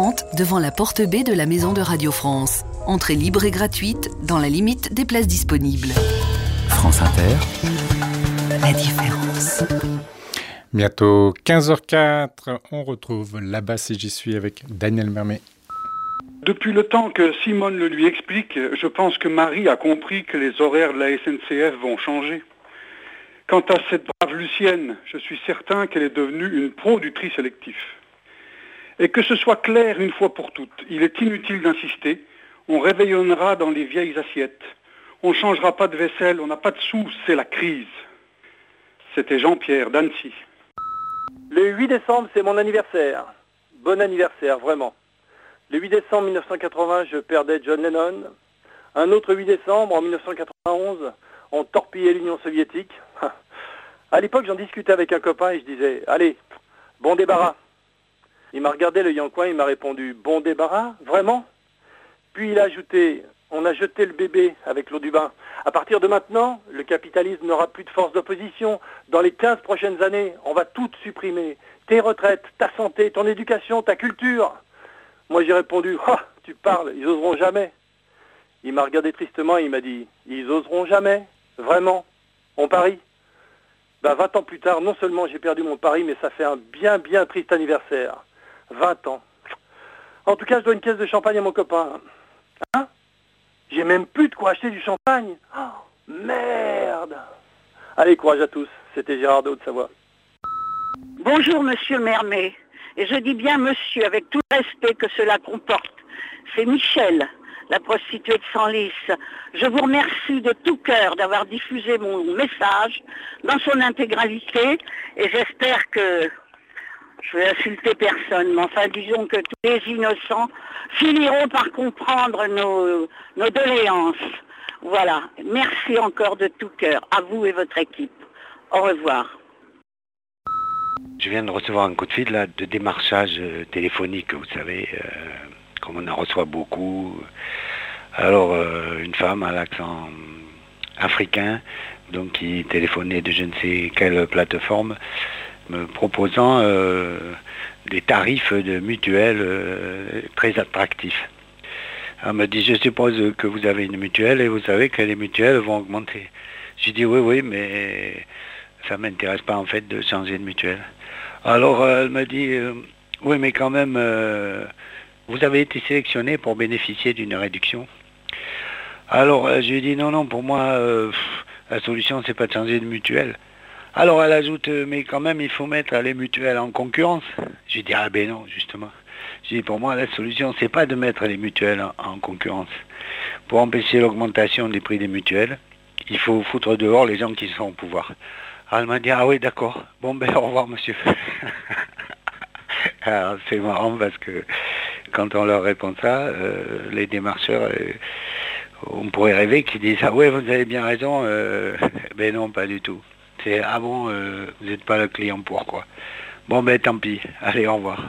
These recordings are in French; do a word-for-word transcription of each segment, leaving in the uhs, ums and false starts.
trente, devant la porte B de la Maison de Radio France. Entrée libre et gratuite, dans la limite des places disponibles. France Inter, la différence. Bientôt quinze heures quatre, on retrouve Là-bas si j'y suis avec Daniel Mermet. Depuis le temps que Simone le lui explique, je pense que Marie a compris que les horaires de la S N C F vont changer. Quant à cette brave Lucienne, je suis certain qu'elle est devenue une pro du tri sélectif. Et que ce soit clair une fois pour toutes, il est inutile d'insister, on réveillonnera dans les vieilles assiettes. On ne changera pas de vaisselle, on n'a pas de sous, c'est la crise. C'était Jean-Pierre d'Annecy. Le huit décembre, c'est mon anniversaire. Bon anniversaire, vraiment. Le huit décembre mille neuf cent quatre-vingts, je perdais John Lennon. Un autre huit décembre, en mille neuf cent quatre-vingt-onze, on torpillait l'Union soviétique. À l'époque, j'en discutais avec un copain et je disais, allez, bon débarras. Il m'a regardé l'œil en coin, il m'a répondu, bon débarras, vraiment? Puis il a ajouté, on a jeté le bébé avec l'eau du bain. À partir de maintenant, le capitalisme n'aura plus de force d'opposition. Dans les quinze prochaines années, on va tout supprimer. Tes retraites, ta santé, ton éducation, ta culture. Moi j'ai répondu, oh, tu parles, ils oseront jamais. Il m'a regardé tristement et il m'a dit, ils oseront jamais, vraiment, on parie. Ben, vingt ans plus tard, non seulement j'ai perdu mon pari, mais ça fait un bien bien triste anniversaire. vingt ans. En tout cas, je dois une caisse de champagne à mon copain. Hein? J'ai même plus de quoi acheter du champagne. Oh, merde. Allez, courage à tous. C'était Gérard de Haute-Savoie. Bonjour, monsieur Mermet. Et je dis bien monsieur, avec tout le respect que cela comporte. C'est Michel, la prostituée de Senlis. Je vous remercie de tout cœur d'avoir diffusé mon message dans son intégralité. Et j'espère que... Je vais insulter personne, mais enfin disons que tous les innocents finiront par comprendre nos, nos doléances. Voilà. Merci encore de tout cœur, à vous et votre équipe. Au revoir. Je viens de recevoir un coup de fil là, de démarchage euh, téléphonique, vous savez, euh, comme on en reçoit beaucoup. Alors, euh, une femme à l'accent africain, donc qui téléphonait de je ne sais quelle plateforme, me proposant euh, des tarifs de mutuelle euh, très attractifs. Elle me dit, je suppose que vous avez une mutuelle et vous savez que les mutuelles vont augmenter. J'ai dit, oui, oui, mais ça ne m'intéresse pas en fait de changer de mutuelle. Alors euh, elle me dit, euh, oui, mais quand même, euh, vous avez été sélectionné pour bénéficier d'une réduction. Alors euh, je lui ai dit, non, non, pour moi, euh, pff, la solution, c'est pas de changer de mutuelle. Alors elle ajoute, mais quand même il faut mettre les mutuelles en concurrence. J'ai dit, ah ben non, justement. J'ai dit, pour moi la solution c'est pas de mettre les mutuelles en, en concurrence. Pour empêcher l'augmentation des prix des mutuelles, il faut foutre dehors les gens qui sont au pouvoir. Alors elle m'a dit, ah oui d'accord, bon ben au revoir monsieur. Alors c'est marrant parce que quand on leur répond ça, euh, les démarcheurs, euh, on pourrait rêver qu'ils disent, ah ouais vous avez bien raison, euh, ben non pas du tout. C'est, ah bon, euh, vous n'êtes pas le client pour quoi. Bon ben tant pis, allez au revoir.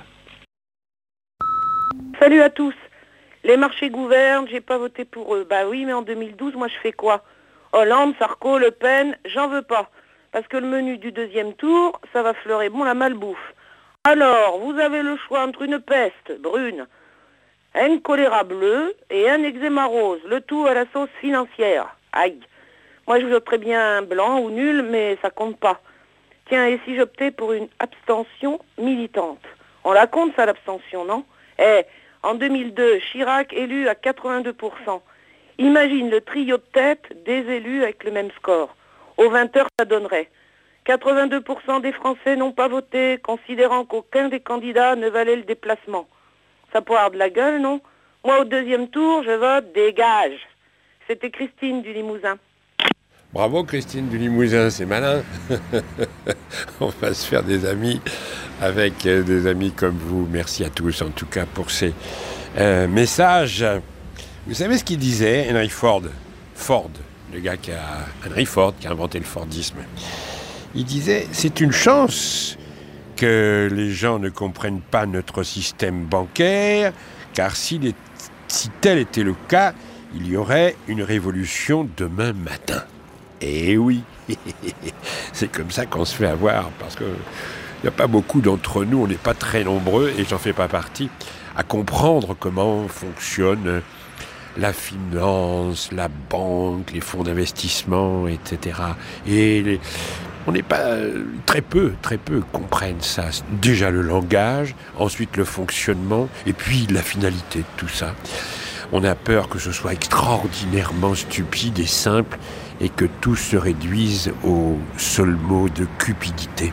Salut à tous. Les marchés gouvernent, j'ai pas voté pour eux. Bah oui, mais en deux mille douze, moi je fais quoi? Hollande, Sarko, Le Pen, j'en veux pas. Parce que le menu du deuxième tour, ça va fleurer bon la malbouffe. Alors, vous avez le choix entre une peste brune, un choléra bleu et un eczéma rose. Le tout à la sauce financière. Aïe. Moi, je voterais bien blanc ou nul, mais ça compte pas. Tiens, et si j'optais pour une abstention militante? On la compte, ça, l'abstention, non? Eh, en deux mille deux, Chirac élu à quatre-vingt-deux pour cent. Imagine le trio de tête des élus avec le même score. Aux vingt heures, ça donnerait. quatre-vingt-deux pour cent des Français n'ont pas voté, considérant qu'aucun des candidats ne valait le déplacement. Ça pourrait avoir de la gueule, non? Moi, au deuxième tour, je vote dégage. C'était Christine du Limousin. Bravo Christine du Limousin, c'est malin. On va se faire des amis avec des amis comme vous. Merci à tous en tout cas pour ces euh, messages. Vous savez ce qu'il disait Henry Ford Ford, le gars qui a... Henry Ford qui a inventé le Fordisme. Il disait, c'est une chance que les gens ne comprennent pas notre système bancaire, car s'il est... si tel était le cas, il y aurait une révolution demain matin. Eh oui, c'est comme ça qu'on se fait avoir, parce qu'il n'y a pas beaucoup d'entre nous, on n'est pas très nombreux, et j'en fais pas partie, à comprendre comment fonctionne la finance, la banque, les fonds d'investissement, et cetera. Et les, on n'est pas très peu, très peu comprennent ça. Déjà le langage, ensuite le fonctionnement, et puis la finalité de tout ça. On a peur que ce soit extraordinairement stupide et simple, et que tout se réduise au seul mot de cupidité.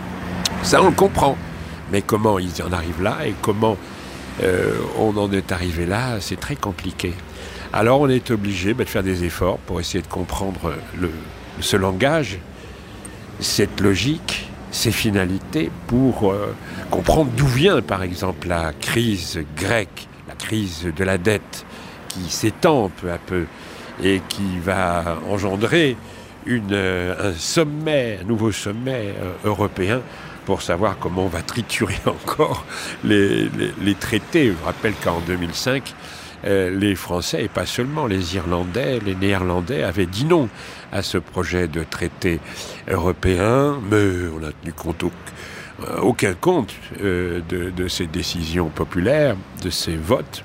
Ça, on le comprend. Mais comment ils en arrivent là, et comment euh, on en est arrivé là, c'est très compliqué. Alors on est obligé bah, de faire des efforts pour essayer de comprendre le, ce langage, cette logique, ces finalités, pour euh, comprendre d'où vient par exemple la crise grecque, la crise de la dette qui s'étend peu à peu et qui va engendrer une, euh, un sommet, un nouveau sommet euh, européen pour savoir comment on va triturer encore les, les, les traités. Je rappelle qu'en deux mille cinq, euh, les Français, et pas seulement les Irlandais, les Néerlandais, avaient dit non à ce projet de traité européen, mais on n'a tenu compte au, euh, aucun compte euh, de, de ces décisions populaires, de ces votes,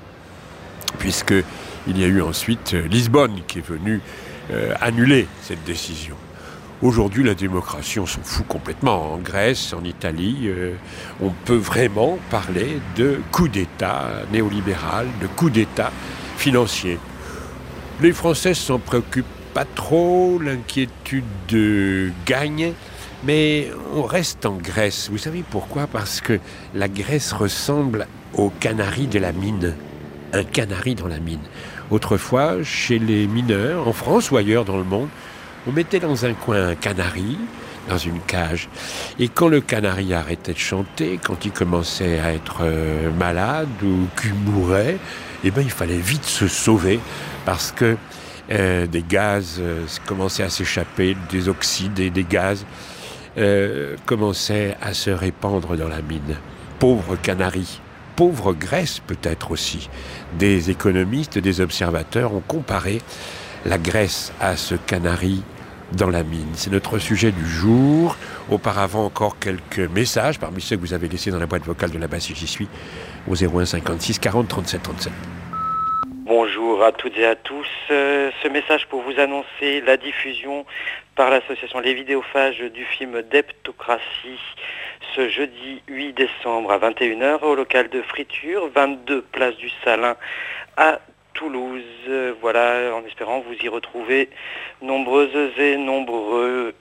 puisqu'il y a eu ensuite Lisbonne qui est venue euh, annuler cette décision. Aujourd'hui, la démocratie, on s'en fout complètement. En Grèce, en Italie, euh, on peut vraiment parler de coup d'État néolibéral, de coup d'État financier. Les Français ne s'en préoccupent pas trop, l'inquiétude euh, gagne, mais on reste en Grèce. Vous savez pourquoi ? Parce que la Grèce ressemble au canari de la mine. Un canari dans la mine. Autrefois, chez les mineurs, en France ou ailleurs dans le monde, on mettait dans un coin un canari, dans une cage. Et quand le canari arrêtait de chanter, quand il commençait à être euh, malade ou qu'il mourait, eh ben, il fallait vite se sauver parce que euh, des gaz euh, commençaient à s'échapper, des oxydes et des gaz euh, commençaient à se répandre dans la mine. Pauvre canari. Pauvre Grèce peut-être aussi. Des économistes, des observateurs ont comparé la Grèce à ce canari dans la mine. C'est notre sujet du jour. Auparavant, encore quelques messages parmi ceux que vous avez laissés dans la boîte vocale de la base si j'y suis au zéro un cinquante-six quarante trente-sept trente-sept. Bonjour à toutes et à tous. Euh, ce message pour vous annoncer la diffusion par l'association Les Vidéophages du film Deptocratie ce jeudi huit décembre à vingt et une heures au local de Friture, vingt-deux place du Salin à Toulouse. Voilà, en espérant vous y retrouver nombreuses et nombreux.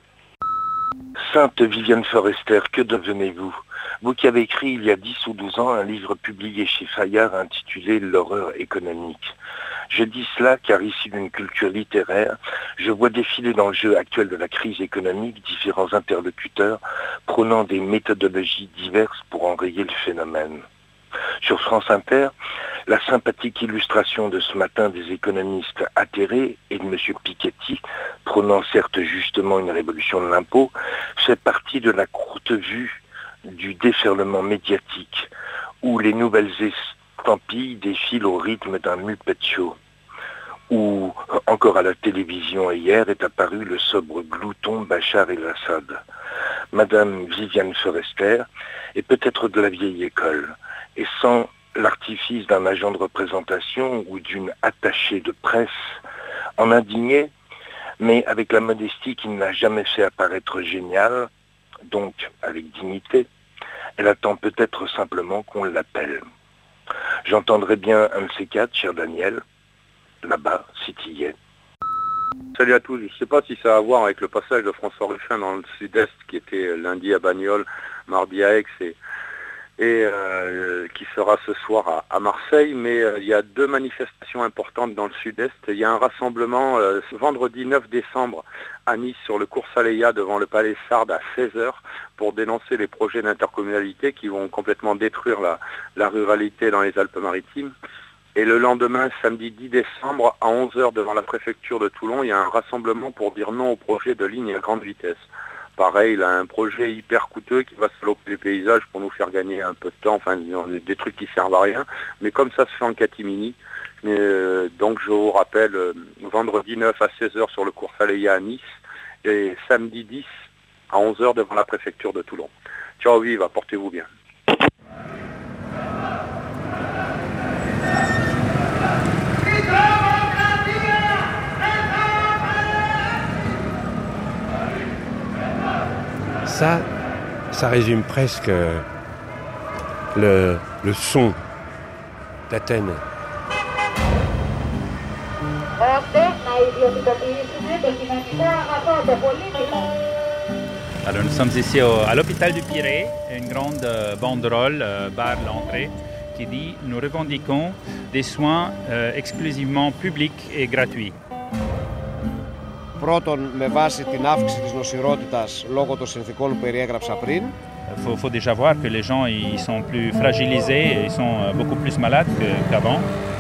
Sainte Viviane Forester, que devenez-vous ? Vous qui avez écrit il y a dix ou douze ans un livre publié chez Fayard intitulé « L'horreur économique ». Je dis cela car issu d'une culture littéraire, je vois défiler dans le jeu actuel de la crise économique différents interlocuteurs prônant des méthodologies diverses pour enrayer le phénomène. Sur France Inter, la sympathique illustration de ce matin des économistes atterrés et de M. Piketty, prônant certes justement une révolution de l'impôt, fait partie de la courte vue du déferlement médiatique, où les nouvelles estampilles défilent au rythme d'un Muppet Show, où, encore à la télévision hier, est apparu le sobre glouton Bachar el-Assad. Madame Viviane Forester est peut-être de la vieille école, et sans l'artifice d'un agent de représentation ou d'une attachée de presse, en indigné, mais avec la modestie qui ne l'a jamais fait apparaître géniale, donc avec dignité, elle attend peut-être simplement qu'on l'appelle. J'entendrai bien un de ces quatre, cher Daniel, là-bas, si tu y es. Salut à tous, je ne sais pas si ça a à voir avec le passage de François Ruffin dans le Sud-Est qui était lundi à Bagnoles, mardi à Aix et, et euh, qui sera ce soir à, à Marseille, mais euh, il y a deux manifestations importantes dans le Sud-Est. Il y a un rassemblement euh, ce vendredi neuf décembre à Nice sur le cours Saléya devant le Palais Sardes à seize heures pour dénoncer les projets d'intercommunalité qui vont complètement détruire la, la ruralité dans les Alpes-Maritimes. Et le lendemain, samedi dix décembre, à onze heures devant la préfecture de Toulon, il y a un rassemblement pour dire non au projet de ligne à grande vitesse. Pareil, il a un projet hyper coûteux qui va saloper les paysages pour nous faire gagner un peu de temps, enfin des trucs qui servent à rien. Mais comme ça se fait en catimini, euh, donc je vous rappelle, euh, vendredi neuf à seize heures sur le cours Saléya à Nice et samedi dix à onze heures devant la préfecture de Toulon. Ciao, vive, portez-vous bien. Ça, ça résume presque le, le son d'Athènes. Alors nous sommes ici au, à l'hôpital du Pirée, une grande euh, banderole euh, barre l'entrée qui dit « Nous revendiquons des soins euh, exclusivement publics et gratuits ». Πρώτον, με βάση την αύξηση της νοσηρότητας λόγω των συνθηκών που περιέγραψα πριν. Il faut, faut déjà voir que les gens ils sont plus fragilisés, ils sont beaucoup plus malades qu'avant.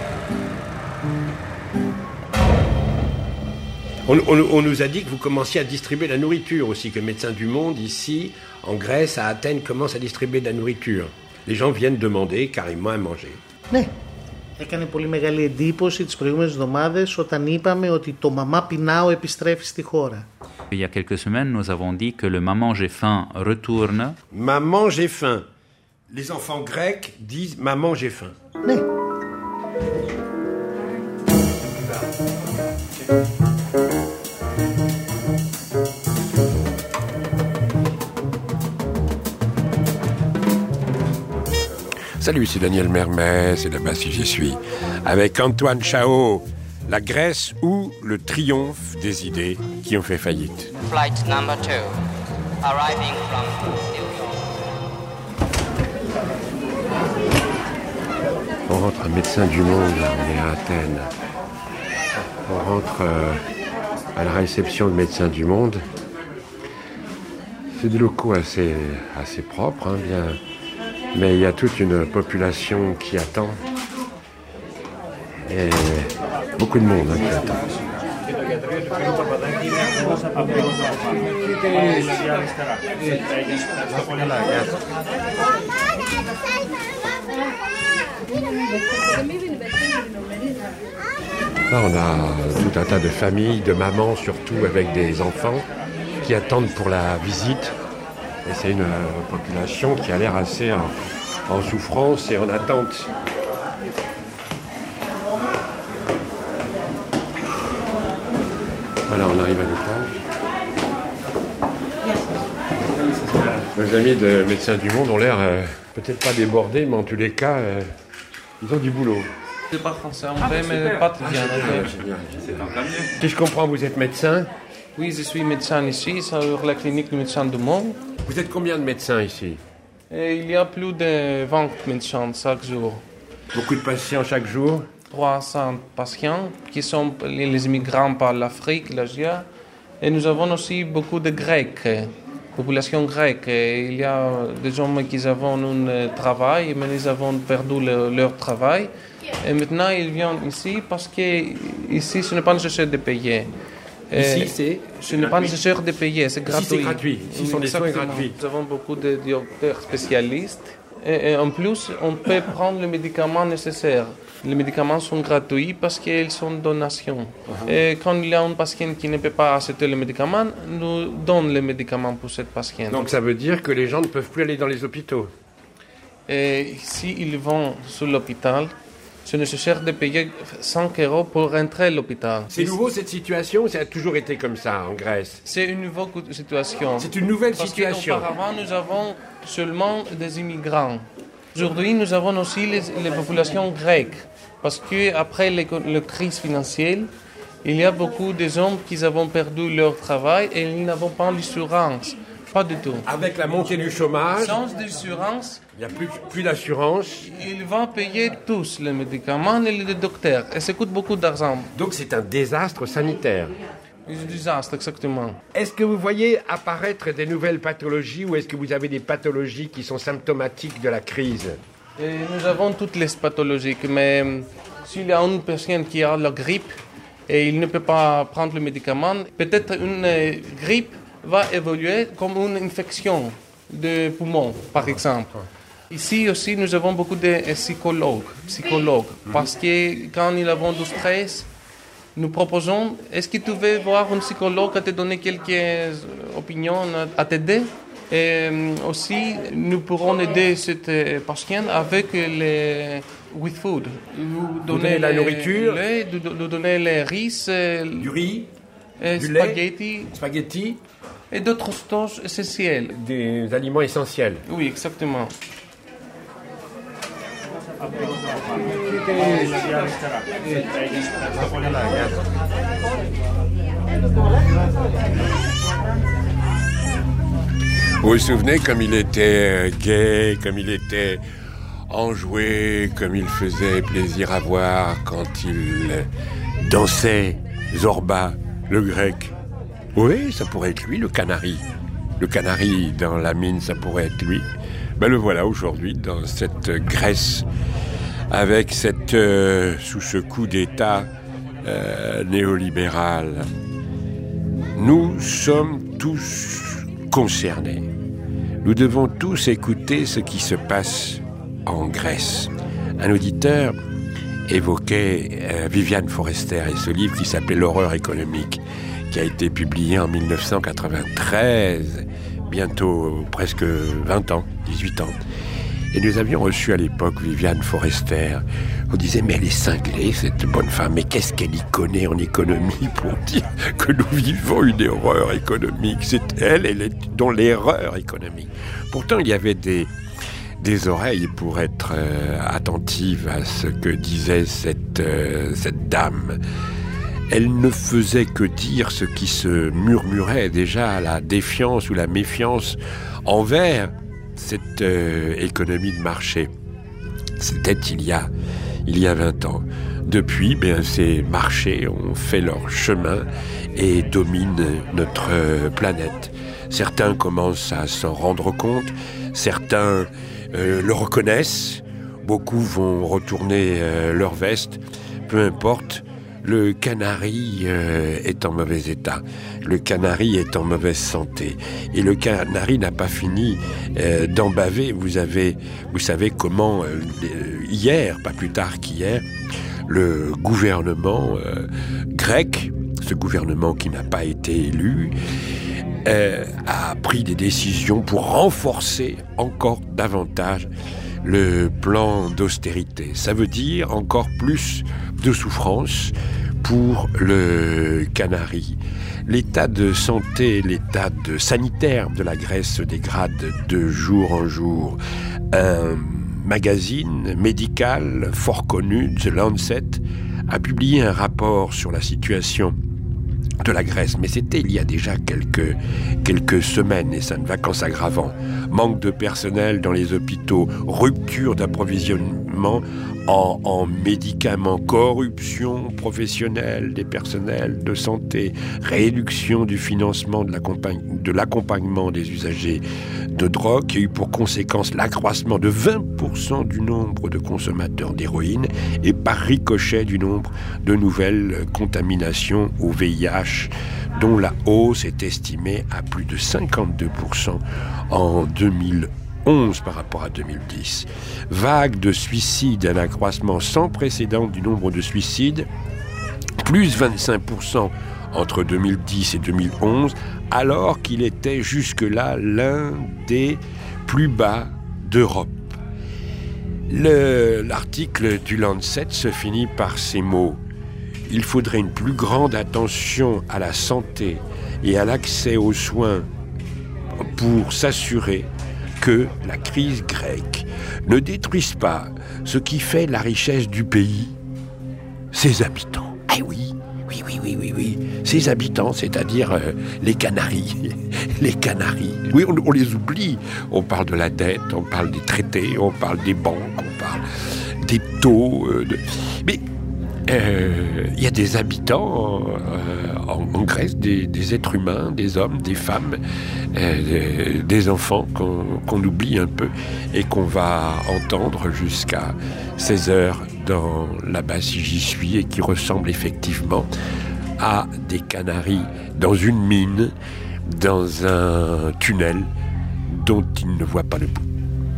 On, on, on nous a dit que vous commenciez à distribuer la nourriture aussi, que Médecins du Monde, ici, en Grèce, à Athènes, commence à distribuer de la nourriture. Les gens viennent demander carrément à manger. Ναι. Έκανε πολύ μεγάλη εντύπωση τις προηγούμενες εβδομάδες όταν είπαμε ότι το Μαμά Πεινάω επιστρέφει στη χώρα. Il y a quelques semaines, nous avons dit que le Maman j'ai faim retourne. Maman j'ai faim. Les enfants grecs disent Maman j'ai faim. Ναι. Salut, c'est Daniel Mermet, c'est là-bas si j'y suis. Avec Antoine Chao, la Grèce ou le triomphe des idées qui ont fait faillite. Flight number two, arriving from New York. On rentre à Médecins du Monde, on est à Athènes. On rentre euh, à la réception de Médecins du Monde. C'est des locaux assez, assez propres, hein, bien... Mais il y a toute une population qui attend. Et beaucoup de monde hein, qui attend. Là, on a tout un tas de familles, de mamans surtout avec des enfants qui attendent pour la visite. Et c'est une euh, population qui a l'air assez en, en souffrance et en attente. Voilà, on arrive à l'étage. Nos amis de Médecins du Monde ont l'air euh, peut-être pas débordés, mais en tous les cas, euh, ils ont du boulot. Je ne sais pas français, on fait, mais pas très bien. Si je comprends, vous êtes médecin ? Oui, je suis médecin ici, sur la clinique du Médecins du Monde. Vous êtes combien de médecins ici ? Et il y a plus de vingt médecins chaque jour. Beaucoup de patients chaque jour ? trois cents patients qui sont les immigrants par l'Afrique, l'Asie. Et nous avons aussi beaucoup de Grecs, population grecque. Et il y a des hommes qui ont un travail, mais ils ont perdu le, leur travail. Et maintenant, ils viennent ici parce qu'ici, ce n'est pas nécessaire de payer. Ici, c'est Ce n'est pas nécessaire de payer, c'est gratuit. Ici, c'est gratuit. Ici, sont des soins gratuits. Nous avons beaucoup de docteurs spécialistes. Et, et en plus, on peut prendre les médicaments nécessaires. Les médicaments sont gratuits parce qu'ils sont donations. Uh-huh. Et quand il y a un patient qui ne peut pas acheter les médicaments, nous donnons les médicaments pour cette patiente. Donc ça veut dire que les gens ne peuvent plus aller dans les hôpitaux. Et s'ils vont sur l'hôpital, c'est nécessaire de payer cinq euros pour rentrer à l'hôpital. C'est nouveau cette situation, ça a toujours été comme ça en Grèce. C'est une nouvelle situation. C'est une nouvelle Parce situation. Auparavant, nous avons seulement des immigrants. Aujourd'hui, nous avons aussi les, les populations grecques. Parce qu'après la crise financière, il y a beaucoup de gens qui ont perdu leur travail et ils n'ont pas l'assurance. Pas du tout. Avec la montée du chômage, sans assurance, il n'y a plus, plus d'assurance. Ils vont payer tous les médicaments et les docteurs. Et ça coûte beaucoup d'argent. Donc c'est un désastre sanitaire. Un désastre, exactement. Est-ce que vous voyez apparaître des nouvelles pathologies ou est-ce que vous avez des pathologies qui sont symptomatiques de la crise ? Et nous avons toutes les pathologies, mais s'il y a une personne qui a la grippe et il ne peut pas prendre le médicament, peut-être une grippe va évoluer comme une infection de poumon, par exemple. Ici aussi, nous avons beaucoup de psychologues, psychologues parce que quand nous avons du stress, nous proposons, est-ce que tu veux voir un psychologue à te donner quelques opinions, à t'aider? Et aussi, nous pourrons aider cette patiente avec les with food. Vous donner la nourriture, nous donner les riz, du riz, et du spaghetti. lait, spaghetti. et d'autres choses essentielles. Des aliments essentiels. Oui, exactement. Vous vous souvenez comme il était gai, comme il était enjoué, comme il faisait plaisir à voir quand il dansait Zorba, le grec. Oui, ça pourrait être lui, le canari. Le canari dans la mine, ça pourrait être lui. Ben le voilà aujourd'hui dans cette Grèce, avec cette, euh, sous ce coup d'État euh, néolibéral. Nous sommes tous concernés. Nous devons tous écouter ce qui se passe en Grèce. Un auditeur évoquait euh, Viviane Forester et ce livre qui s'appelait L'horreur économique, qui a été publié en dix-neuf cent quatre-vingt-treize, bientôt presque vingt ans, dix-huit ans. Et nous avions reçu à l'époque Viviane Forester. On disait, mais elle est cinglée, cette bonne femme, mais qu'est-ce qu'elle y connaît en économie pour dire que nous vivons une erreur économique? C'est elle, elle est dans l'erreur économique. Pourtant, il y avait des, des oreilles pour être euh, attentive à ce que disait cette, euh, cette dame. Elle ne faisait que dire ce qui se murmurait déjà, la défiance ou la méfiance envers cette euh, économie de marché. C'était il y a, il y a vingt ans. Depuis, bien, ces marchés ont fait leur chemin et dominent notre euh, planète. Certains commencent à s'en rendre compte, certains euh, le reconnaissent, beaucoup vont retourner euh, leur veste, peu importe. Le canari euh, est en mauvais état, le canari est en mauvaise santé, et le canari n'a pas fini euh, d'embaver. Vous avez, vous savez comment euh, hier, pas plus tard qu'hier, le gouvernement euh, grec, ce gouvernement qui n'a pas été élu, euh, a pris des décisions pour renforcer encore davantage le plan d'austérité. Ça veut dire encore plus de souffrance pour le canari. L'état de santé, l'état de sanitaire de la Grèce se dégrade de jour en jour. Un magazine médical fort connu, The Lancet, a publié un rapport sur la situation de la Grèce, mais c'était il y a déjà quelques, quelques semaines, et ça ne va qu'en s'aggravant. Manque de personnel dans les hôpitaux, rupture d'approvisionnement en, en médicaments, corruption professionnelle des personnels de santé, réduction du financement de, l'accompagn- de l'accompagnement des usagers de drogue, qui a eu pour conséquence l'accroissement de vingt pour cent du nombre de consommateurs d'héroïne et par ricochet du nombre de nouvelles contaminations au V I H, dont la hausse est estimée à plus de cinquante-deux pour cent en deux mille onze par rapport à deux mille dix. Vague de suicides, un accroissement sans précédent du nombre de suicides, plus vingt-cinq pour cent entre deux mille dix et deux mille onze, alors qu'il était jusque-là l'un des plus bas d'Europe. Le, l'article du Lancet se finit par ces mots. Il faudrait une plus grande attention à la santé et à l'accès aux soins pour s'assurer que la crise grecque ne détruise pas ce qui fait la richesse du pays, ses habitants. Ah oui, oui, oui, oui, oui, oui. Ses habitants, c'est-à-dire euh, les Canaries. Les Canaries. Oui, on, on les oublie. On parle de la dette, on parle des traités, on parle des banques, on parle des taux. Euh, de... Mais il euh, y a des habitants euh, en, en Grèce, des, des êtres humains, des hommes, des femmes, euh, des, des enfants qu'on, qu'on oublie un peu et qu'on va entendre jusqu'à seize heures dans Là-bas si j'y suis, et qui ressemblent effectivement à des Canaries dans une mine, dans un tunnel dont ils ne voient pas le bout.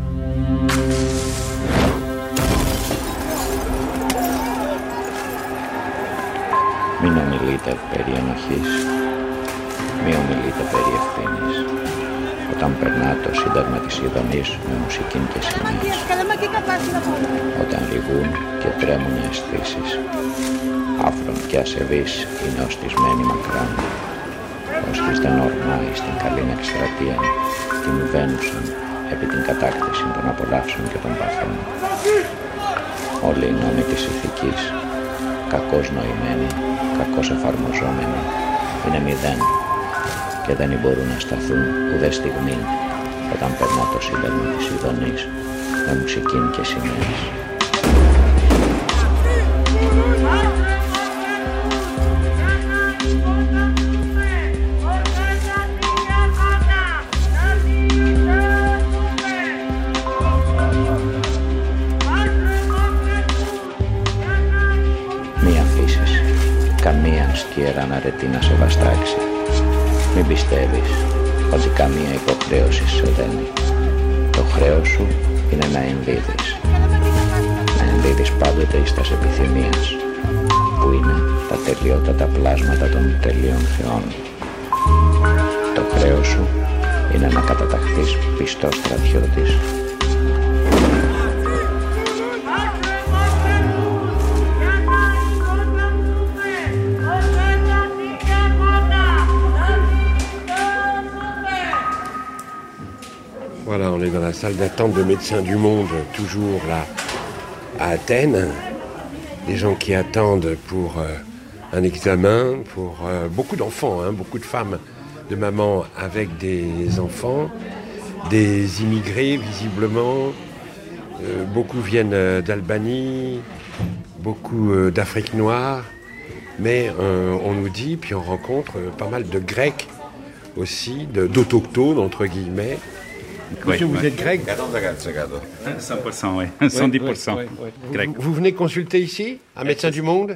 Μην ομιλείτε περί ενοχής, μη ομιλείτε περί ευθύνης. Όταν περνά το σύνταγμα της Ιδονής με μουσική και σημαίες. Όταν λυγούν και τρέμουν οι αισθήσεις. Άφρον και ασεβής είναι οστισμένοι μακράν. ως τα Νορμά ή στην καλήν εκστρατεία κινουβαίνουσαν επί την κατάκτηση των απολαύσεων και των παθών. Όλοι οι νόμοι της ηθικής, κακώς νοημένοι, κακώς εφαρμοζόμενοι, είναι μηδέν και δεν μπορούν να σταθούν ουδέ στιγμή όταν περνά το σύνταγμα της Ιδονής με μουσική και σημαίες. Μη αφήσεις καμία σκιέρα να ρετεί να σε βαστάξει. Μην πιστεύεις ότι καμία υποχρέωση σε δένει. Το χρέος σου είναι να ενδίδεις. Να ενδίδεις πάντοτε εις τας επιθυμίας, που είναι τα τελειότατα πλάσματα των τελείων θεών. Το χρέος σου είναι να καταταχθείς πιστός στρατιώτης. Voilà, on est dans la salle d'attente de Médecins du Monde, toujours là à Athènes. Des gens qui attendent pour euh, un examen, pour euh, beaucoup d'enfants, hein, beaucoup de femmes, de mamans avec des enfants, des immigrés visiblement. Euh, beaucoup viennent d'Albanie, beaucoup euh, d'Afrique noire, mais euh, on nous dit, puis on rencontre pas mal de Grecs aussi, de, d'autochtones entre guillemets. Monsieur, oui, vous oui. êtes grec? cent pour cent, oui. cent dix pour cent. Oui, oui, oui. Grec. Vous, vous venez consulter ici, un médecin du monde?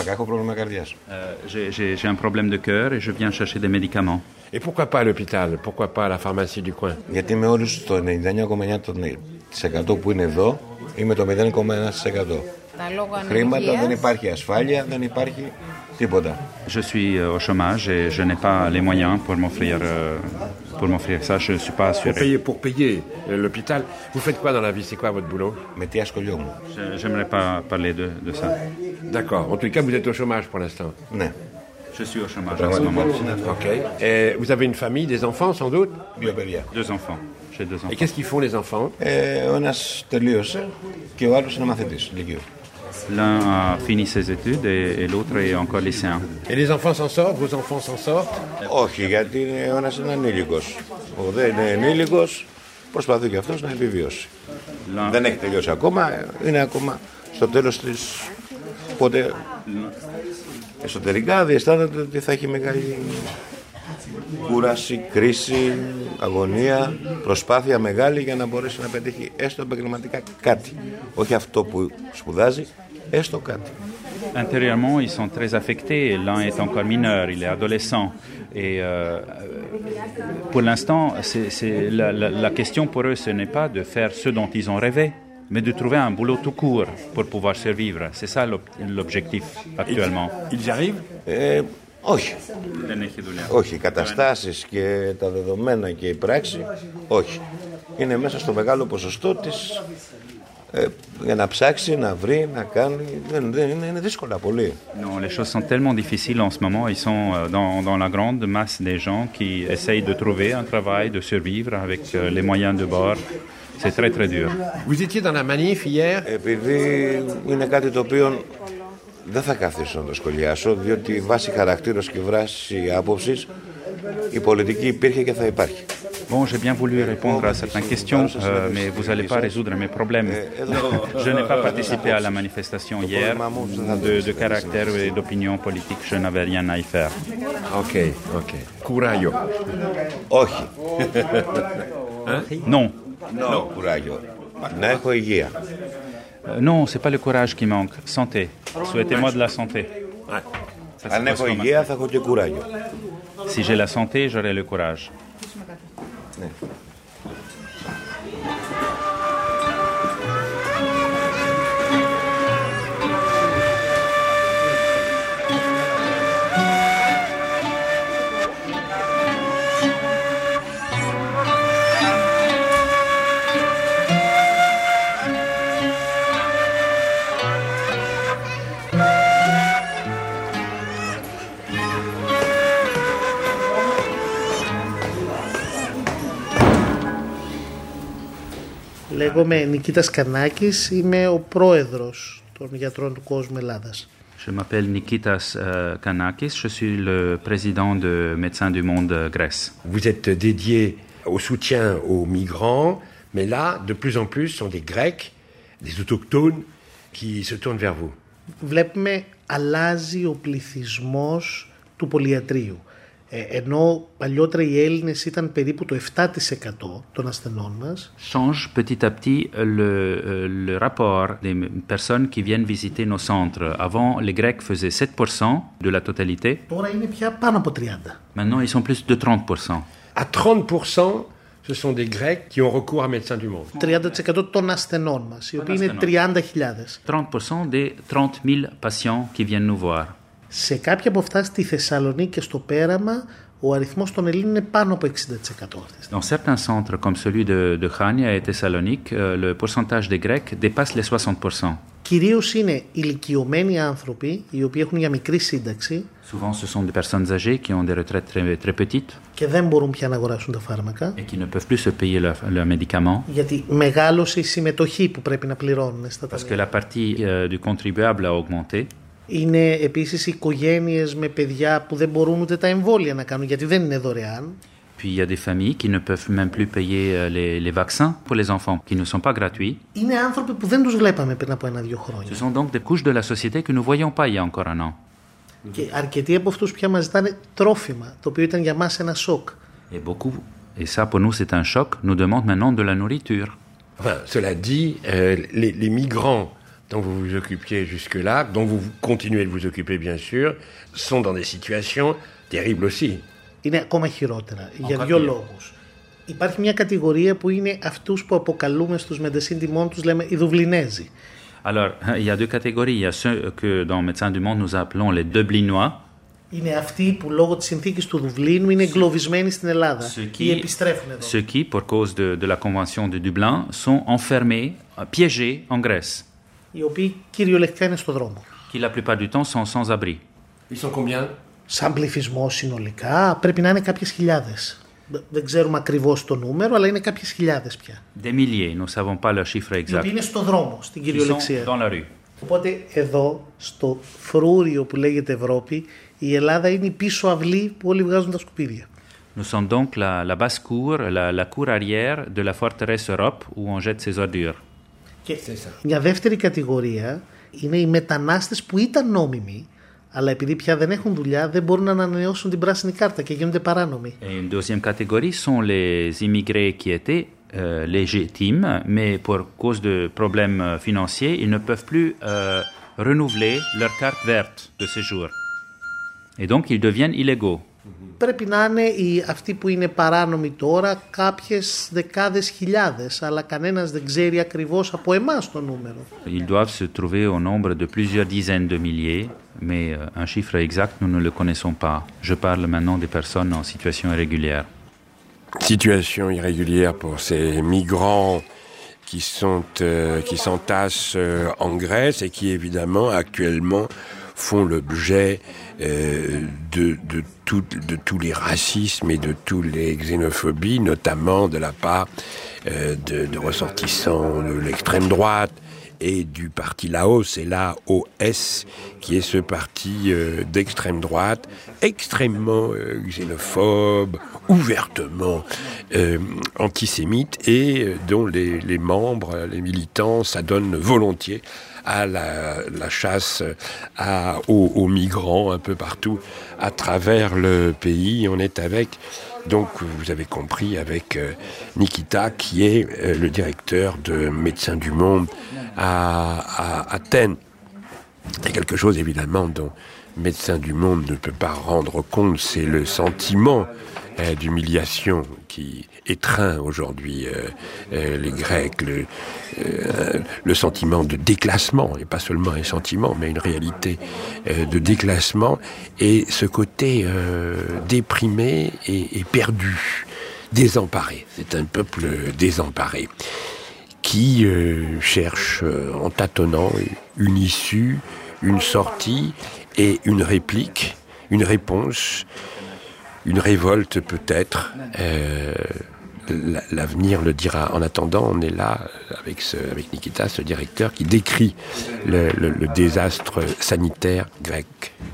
J'ai, j'ai, j'ai un problème de cœur et je viens chercher des médicaments. Et pourquoi pas à l'hôpital? Pourquoi pas à la pharmacie du coin? Γιατί με όλους το ενενήντα εννέα κόμμα εννέα τοις εκατό που είναι εδώ, είμαι το μηδέν κόμμα ένα τοις εκατό. Χρήματα, δεν υπάρχει ασφάλεια, δεν υπάρχει τίποτα. Je suis au chômage et je n'ai pas les moyens pour m'offrir, euh, pour m'offrir ça, je ne suis pas assuré. Pour payer, pour payer l'hôpital. Vous faites quoi dans la vie? C'est quoi votre boulot? Με τι ασχολιόμαι? Je, j'aimerais pas parler de, de ça. D'accord. En tout cas, vous êtes au chômage pour l'instant? Ναι. Je suis au chômage en ce moment. Ok. Et vous avez une famille, des enfants sans doute? Δύο παιδιά. Deux enfants. J'ai deux enfants. Et qu'est-ce qu'ils font les enfants? Ε, ο ένας τελείωσε και ο άλλος είναι μαθητής λυκείου. L'un a fini ses études et, et l'autre est encore lycéen. Et les enfants s'en sortent? Vos enfants s'en sortent? Όχι, γιατί ο ένας είναι ανήλικος. Ο δε είναι ενήλικος, προσπαθεί και αυτός να επιβιώσει. Λα... Δεν έχει τελειώσει ακόμα, είναι ακόμα στο τέλος της... Οπότε εσωτερικά διαισθάνεται ότι θα έχει μεγάλη κούραση, κρίση, αγωνία, προσπάθεια μεγάλη για να μπορέσει να πετύχει έστω επαγγελματικά κάτι. Όχι αυτό που σπουδάζει, έστω κάτι. Intérieurement, ils sont très affectés. L'un est encore mineur, il est adolescent. Et euh, pour l'instant, c'est, c'est la, la, la question pour eux, ce n'est pas de faire ce dont ils ont rêvé, mais de trouver un boulot tout court pour pouvoir survivre. C'est ça l'objectif actuellement. Ils y arrivent? Ε, όχι. Όχι, οι καταστάσεις και τα δεδομένα και η πράξη, όχι. Είναι μέσα στο μεγάλο ποσοστό της ε, για να ψάξει, να βρει, να κάνει. Δεν, δεν είναι, είναι δύσκολα πολύ. Non, les choses sont tellement difficiles en ce moment. Ils sont dans, dans la grande masse des gens qui essayent de trouver un travail, de survivre avec les moyens de bord. C'est très très dur. Vous étiez dans la manif hier? Επειδή είναι κάτι το οποίο δεν θα καθίσω να το σχολιάσω, διότι βάσει χαρακτήρος και βάση άποψης η πολιτική υπήρχε και θα υπάρχει. Bon, j'ai bien voulu répondre à certaines questions, euh, mais vous n'allez pas résoudre mes problèmes. Je n'ai pas participé à la manifestation hier. De, de caractère et d'opinion politique, je n'avais rien à y faire. Ok, ok. Couragio. Όχι. Non. Non, couragio. Να έχω υγεία. Non, c'est pas le courage qui manque. Santé. Souhaitez-moi de la santé. Αν έχω υγεία, θα έχω και κουράγιο. Si j'ai la santé, j'aurai le courage. Ναι. Εγώ είμαι Νικήτας Κανάκης, είμαι ο πρόεδρος των Γιατρών του Κόσμου Ελλάδας. Je m'appelle Nikitas euh, Kanakis, je suis le président de Médecins du Monde Grèce. Vous êtes dédié au soutien aux migrants, mais là, de plus en plus, sont des Grecs, des autochtones qui se tournent vers vous. Βλέπουμε αλλάζει ο πληθυσμός του πολυιατρίου. Ε, ενώ παλιότερα οι Έλληνες ήταν περίπου το επτά τοις εκατό των ασθενών μας. Change petit à petit le, le rapport des personnes qui viennent visiter nos centres. Avant, les Grecs faisaient sept pour cent de la totalité. Τώρα είναι πια πάνω από τριάντα. Maintenant, ils sont plus de trente pour cent. À trente pour cent, ce sont des Grecs qui ont recours à Médecins du Monde. τριάντα τοις εκατό των ασθενών μας, οι οποίοι είναι τριάντα χιλιάδες. trente pour cent des trente mille patients qui viennent nous voir. Σε κάποια από αυτά στη Θεσσαλονίκη και στο Πέραμα, ο αριθμός των Ελλήνων είναι πάνω από εξήντα τοις εκατό. Dans certains centres comme celui de, de Chania et Thessalonique, le pourcentage des Grecs dépasse les soixante pour cent. Κυρίως είναι ηλικιωμένοι άνθρωποι, οι οποίοι έχουν μια μικρή σύνταξη. Souvent, ce sont des personnes âgées qui ont des retraites très, très petites. Και δεν μπορούν πια να αγοράσουν τα φάρμακα. Et qui ne peuvent plus se payer leurs leur médicaments. Γιατί μεγάλωσε η συμμετοχή που πρέπει να πληρώνουν στα ταμεία. Parce que la partie euh, du contribuable a augmenté. Είναι επίσης οικογένειες με παιδιά που δεν μπορούν ούτε τα εμβόλια να κάνουν, γιατί δεν είναι δωρεάν. Puis il y a des familles qui ne peuvent même plus payer les, les vaccins pour les enfants, qui ne sont pas gratuits. Είναι άνθρωποι που δεν τους βλέπαμε πριν από ένα-δύο χρόνια. Ce sont donc des couches de la société que nous ne voyions pas il y a encore un an. Και αρκετοί από αυτούς πια μας ζητάνε τρόφιμα, το οποίο ήταν για μας ένα σοκ. Et beaucoup, et ça pour nous c'est un choc, nous demandent maintenant de la nourriture. Enfin, cela dit, euh, les, les migrants dont vous vous occupiez jusque-là, dont vous continuez de vous occuper bien sûr, sont dans des situations terribles aussi. Είναι ακόμα χειρότερα, για δύο λόγους. Υπάρχει μια κατηγορία που είναι αυτούς που αποκαλούμε στους Médecins du Monde, τους λέμε οι Δουβλινέζοι. Alors, il y a deux catégories. Il y a ceux que dans Médecins du Monde nous appelons les Dublinois. Είναι αυτοί που λόγω της συνθήκης του Δουβλίνου είναι εγκλωβισμένοι στην Ελλάδα ή επιστρέφουν εδώ. Ceux qui, pour cause de, de la convention de Dublin, sont enfermés, piégés en Grèce. Οι οποίοι κυριολεκτικά είναι στο δρόμο. Qui la plupart du temps sont sans abri. Ils sont combien? Σαν πληθυσμό συνολικά πρέπει να είναι κάποιες χιλιάδες. Δεν ξέρουμε ακριβώς το νούμερο, αλλά είναι κάποιες χιλιάδες πια. Des milliers, nous savons pas le chiffre exact. Οι οποίοι είναι στο δρόμο, στην κυριολεξία. Dans la rue. Οπότε εδώ, στο φρούριο που λέγεται Ευρώπη, η Ελλάδα είναι η πίσω αυλή που όλοι βγάζουν τα σκουπίδια. Nous sommes donc la, la basse-cour, la, la cour arrière de la forteresse Europe où on jette ses ordures. Και μια δεύτερη κατηγορία είναι οι μετανάστες που ήταν νόμιμοι, αλλά επειδή πια δεν έχουν δουλειά, δεν μπορούν να ανανεώσουν την πράσινη κάρτα και γίνονται παράνομοι. Et une deuxième catégorie sont les immigrés qui étaient euh, légitimes, mais pour cause de problèmes financiers, ils ne peuvent plus euh, renouveler leur carte verte de séjour. Et donc, ils deviennent illégaux. Πρέπει να είναι οι, αυτοί που είναι παράνομοι τώρα κάποιες δεκάδες χιλιάδες, αλλά κανένας δεν ξέρει ακριβώς από εμάς το νούμερο. Ils doivent se trouver au nombre de plusieurs dizaines de milliers, mais euh, un chiffre exact, nous ne le connaissons pas. Je parle maintenant des personnes en situation irrégulière. Situation irrégulière pour ces migrants qui sont euh, qui s'entassent euh, en Grèce et qui évidemment actuellement font l'objet euh, de, de, tout, de tous les racismes et de toutes les xénophobies, notamment de la part euh, de, de ressortissants de l'extrême droite et du parti Laos, et l'A O S, qui est ce parti euh, d'extrême droite, extrêmement euh, xénophobe, ouvertement euh, antisémite, et euh, dont les, les membres, les militants, s'adonnent volontiers à la, la chasse à, aux, aux migrants un peu partout à travers le pays. On est avec, donc vous avez compris, avec euh, Nikita, qui est euh, le directeur de Médecins du Monde à, à Athènes. Il y a quelque chose évidemment dont Médecins du Monde ne peut pas rendre compte, c'est le sentiment euh, d'humiliation qui étreint aujourd'hui euh, euh, les Grecs, le, euh, le sentiment de déclassement, et pas seulement un sentiment, mais une réalité euh, de déclassement, et ce côté euh, déprimé et, et perdu, désemparé. C'est un peuple désemparé qui euh, cherche euh, en tâtonnant une issue, une sortie et une réplique, une réponse, une révolte peut-être, euh, l'avenir le dira. En attendant, on est là avec, ce, avec Nikita, ce directeur, qui décrit le, le, le désastre sanitaire grec.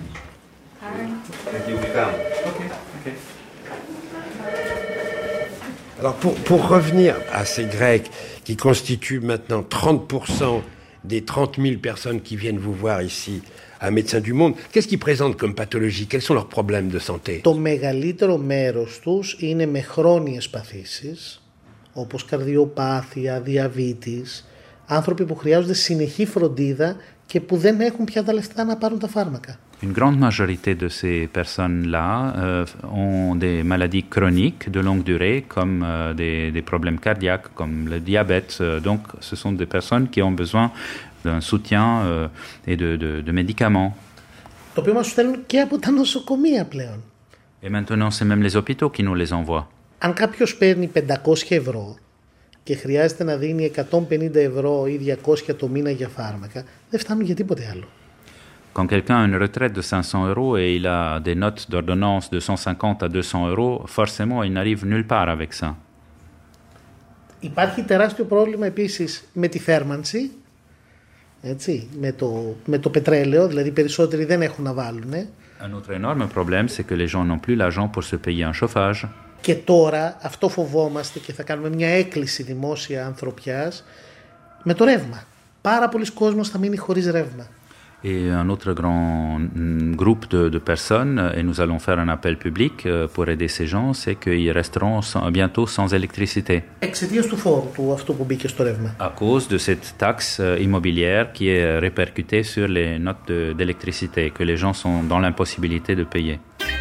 Alors pour, pour revenir à ces Grecs qui constituent maintenant trente pour cent des trente mille personnes qui viennent vous voir ici à Médecins du Monde, qu'est-ce qu'ils présentent comme pathologie? Quels sont leurs problèmes de santé? Το μεγαλύτερο μέρος τους είναι με χρόνιες παθήσεις, όπως καρδιοπάθεια, διαβήτης, άνθρωποι που χρειάζονται συνεχή φροντίδα και που δεν έχουν πια τα λεφτά να πάρουν τα φάρμακα. Une grande majorité de ces personnes-là euh, ont des maladies chroniques de longue durée, comme euh, des, des problèmes cardiaques, comme le diabète. Donc, ce sont des personnes qui ont besoin d'un soutien euh, et de, de, de médicaments. Το οποίο μας στέλνουν και από τα νοσοκομεία πλέον. Et maintenant, c'est même les hôpitaux qui nous les envoient. Αν κάποιος παίρνει πεντακόσια ευρώ και χρειάζεται να δίνει εκατόν πενήντα ευρώ ή διακόσια το μήνα για φάρμακα, δεν φτάνουν για τίποτε άλλο. Quand quelqu'un a une retraite de cinq cents euros et il a des notes d'ordonnance de cent cinquante à deux cents euros, forcément, il n'arrive nulle part avec ça. Υπάρχει τεράστιο πρόβλημα επίσης με τη θέρμανση, έτσι, με το, με το πετρέλαιο, δηλαδή περισσότεροι δεν έχουν να βάλουν. Un autre énorme problème, c'est que les gens n'ont plus l'argent pour se payer un chauffage. Και τώρα αυτό φοβόμαστε και θα κάνουμε μια έκκληση δημόσια ανθρωπιάς με το ρεύμα. Πάρα πολλοί κόσμος θα μείνει χωρίς ρεύμα. Et un autre grand groupe de, de personnes, et nous allons faire un appel public pour aider ces gens, c'est qu'ils resteront sans, bientôt sans électricité. Εξαιτίας του φόρου του αυτού που μπήκε στο ρεύμα. À cause de cette taxe immobilière qui est répercutée sur les notes de, d'électricité, que les gens sont dans l'impossibilité de payer.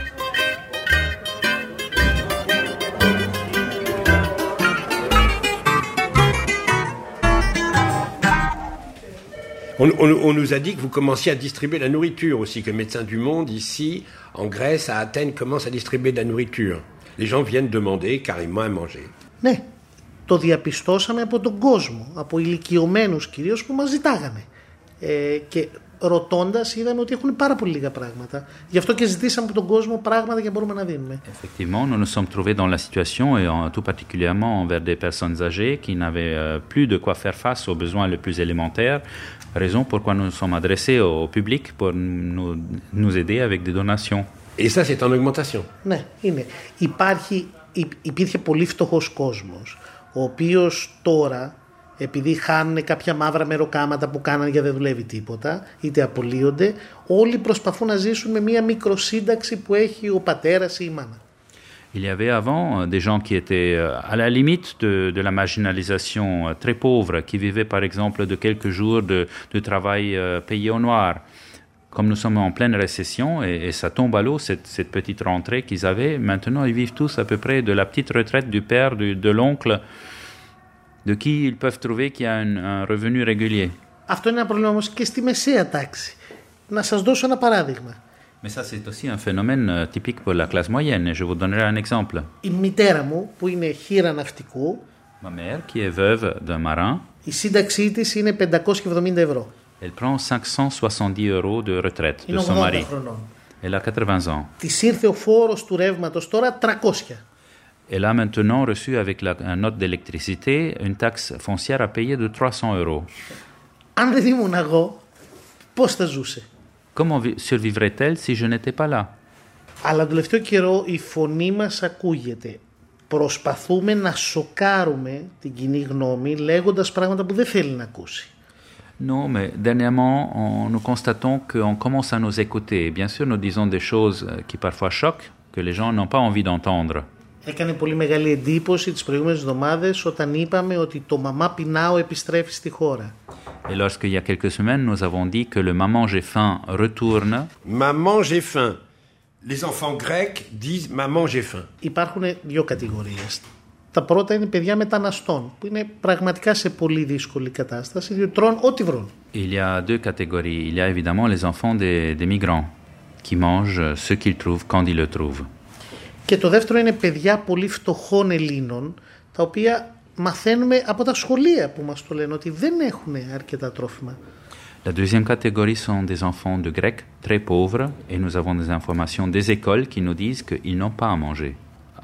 On, on, on nous a dit que vous commenciez à distribuer la nourriture aussi, que Médecins du Monde, ici, en Grèce, à Athènes, commence à distribuer de la nourriture. Les gens viennent demander carrément à manger. Ναι, το διαπιστώσαμε από τον κόσμο, από ηλικιωμένους κυρίως που μας ζητάγανε. Ε, και ρωτώντας είδαμε ότι έχουν πάρα πολύ λίγα πράγματα. Γι' αυτό και ζητήσαμε από τον κόσμο πράγματα και μπορούμε να δίνουμε. Effectivement, nous nous sommes trouvés dans la situation, et en, tout particulièrement envers des personnes âgées qui n'avaient euh, plus de quoi faire face aux besoins les plus élémentaires. Raison pourquoi nous nous sommes adressés au public pour nous, nous aider avec des donations. Et ça, c'est en augmentation. Ναι, είναι. Υπάρχει, υπήρχε πολύ φτωχός κόσμος, ο οποίος τώρα, επειδή χάνουν κάποια μαύρα μεροκάματα που κάνανε και δεν δουλεύει τίποτα, είτε απολύονται, όλοι προσπαθούν να ζήσουν με μία μικροσύνταξη που έχει ο πατέρας ή η μάνα. Il y avait avant des gens qui étaient à la limite de, de la marginalisation, très pauvres, qui vivaient par exemple de quelques jours de, de travail payé au noir. Comme nous sommes en pleine récession et, et ça tombe à l'eau, cette, cette petite rentrée qu'ils avaient, maintenant ils vivent tous à peu près de la petite retraite du père, du, de l'oncle, de qui ils peuvent trouver qu'il y a un, un revenu régulier. Αυτό είναι ένα πρόβλημα όμως και στη μεσαία τάξη. Να σας δώσω ένα παράδειγμα. Mais ça, c'est aussi un phénomène typique pour la classe moyenne, et je vous donnerai un exemple. Η μητέρα μου, που είναι χήρα ναυτικού, ma mère, qui est veuve d'un marin, η σύνταξή της είναι πεντακόσια εβδομήντα ευρώ. Elle prend cinq cent soixante-dix euros de retraite είναι de son mari. Χρονών. Elle a quatre-vingts ans. Της ήρθε ο φόρος του ρεύματος τώρα τριακόσια. Elle a maintenant reçu avec la un note d'électricité une taxe foncière à payer de trois cents euros. Αν δεν ήμουν εγώ, πώς θα ζούσε? Comment survivrait-elle si je n'étais pas là? Αλλά το τελευταίο καιρό η φωνή μας ακούγεται. Προσπαθούμε να σοκάρουμε την κοινή γνώμη λέγοντας πράγματα που δεν θέλει να ακούσει. Non, mais dernièrement, on, nous constatons qu'on commence à nous écouter. Bien sûr, nous disons des choses qui parfois choquent, que les gens n'ont pas envie d'entendre. Έκανε πολύ μεγάλη εντύπωση τις προηγούμενες εβδομάδες όταν είπαμε ότι το μαμά πεινάω επιστρέφει στη χώρα. Et lorsqu'il y a quelques semaines, nous avons dit que le maman j'ai faim retourne. Maman j'ai faim. Les enfants grecs disent maman j'ai faim. Υπάρχουν δύο κατηγορίες. Τα πρώτα είναι παιδιά μεταναστών, που είναι πραγματικά σε πολύ δύσκολη κατάσταση, διότι τρώνε ό,τι βρουν. Il y a deux catégories. Il y a évidemment les enfants des, des migrants qui mangent ce qu'ils trouvent quand ils le trouvent. Και το δεύτερο είναι παιδιά πολύ φτωχών Ελλήνων, τα οποία μαθαίνουμε από τα σχολεία που μας το λένε ότι δεν έχουν αρκετά τρόφιμα. La deuxième catégorie sont des enfants de Grecs très pauvres et nous avons des informations des écoles qui nous disent qu'ils n'ont pas à manger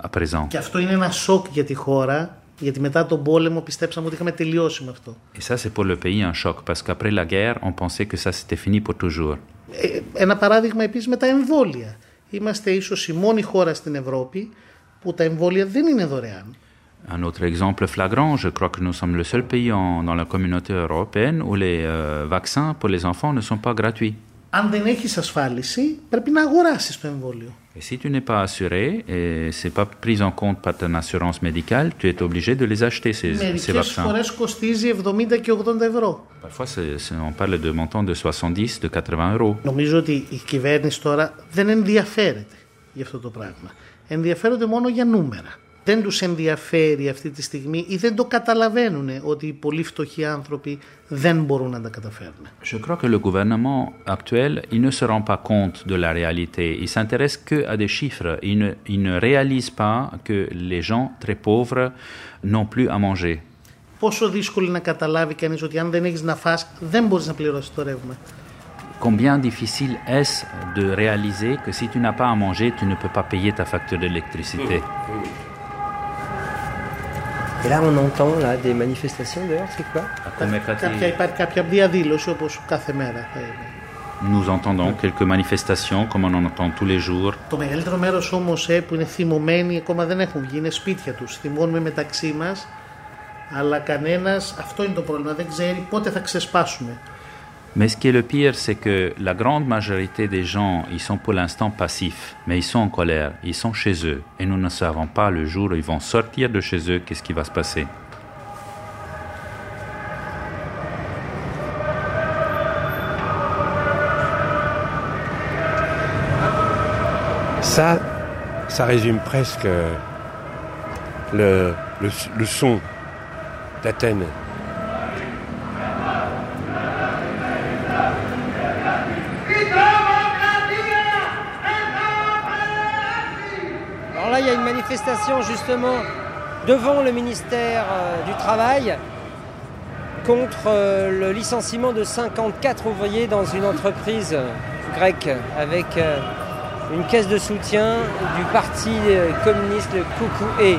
à présent. Και αυτό είναι ένα σοκ για τη χώρα, γιατί μετά τον πόλεμο πιστέψαμε ότι είχαμε τελειώσει με αυτό. Et ça, c'est pour le pays un choc, parce qu'après la guerre, on pensait que ça c'était fini pour toujours. Ε, ένα παράδειγμα επίσης με τα εμβόλια. Είμαστε ίσως η μόνη χώρα στην Ευρώπη που τα εμβόλια δεν είναι δωρεάν. Un autre exemple flagrant, je crois que nous sommes le seul pays en, dans la communauté européenne où les euh, vaccins pour les enfants ne sont pas gratuits. Αν δεν έχεις ασφάλιση, πρέπει να αγοράσεις το εμβόλιο. Et si tu n'es pas assuré et c'est pas pris en compte par ton assurance médicale, tu es obligé de les acheter ces, ces vaccins. Μερικές φορές κοστίζει εβδομήντα και ογδόντα ευρώ. Parfois, c'est, c'est, on parle de montants de soixante-dix, de quatre-vingts euros. Νομίζω ότι η κυβέρνηση τώρα δεν ενδιαφέρεται για αυτό το πράγμα. Ενδιαφέρονται μόνο για νούμερα. Δεν τους ενδιαφέρει αυτή τη στιγμή ή δεν το καταλαβαίνουν ότι οι πολύ φτωχοί άνθρωποι δεν μπορούν να τα καταφέρουν. Je crois que le gouvernement actuel, il ne se rend pas compte de la réalité. Il s'intéresse que à des chiffres. Il ne, il ne réalise pas que les gens très pauvres n'ont plus à manger. Πόσο δύσκολο να καταλάβει κανείς ότι αν δεν έχεις να φας, δεν μπορείς να πληρώσεις το ρεύμα. Combien difficile est-ce de réaliser que si tu n'as pas à manger, tu ne peux pas payer ta facture d'électricité. Et là, on entend là, des manifestations dehors, c'est quoi? Κάποια, υπάρχει κάποια διαδήλωση όπως κάθε μέρα θα είναι. Nous entendons quelques manifestations comme on en entend tous les jours. Το μεγαλύτερο μέρος όμως ε, που είναι θυμωμένοι ακόμα δεν έχουν βγει, είναι σπίτια τους. Θυμώνουμε μεταξύ μας, αλλά κανένας, αυτό είναι το πρόβλημα, δεν ξέρει πότε θα ξεσπάσουμε. Mais ce qui est le pire, c'est que la grande majorité des gens, ils sont pour l'instant passifs, mais ils sont en colère, ils sont chez eux, et nous ne savons pas le jour où ils vont sortir de chez eux, qu'est-ce qui va se passer. Ça, ça résume presque le, le, le son d'Athènes. Alors là, il y a une manifestation justement devant le ministère euh, du Travail contre euh, le licenciement de cinquante-quatre ouvriers dans une entreprise grecque avec euh, une caisse de soutien du parti euh, communiste, le Koukou-E.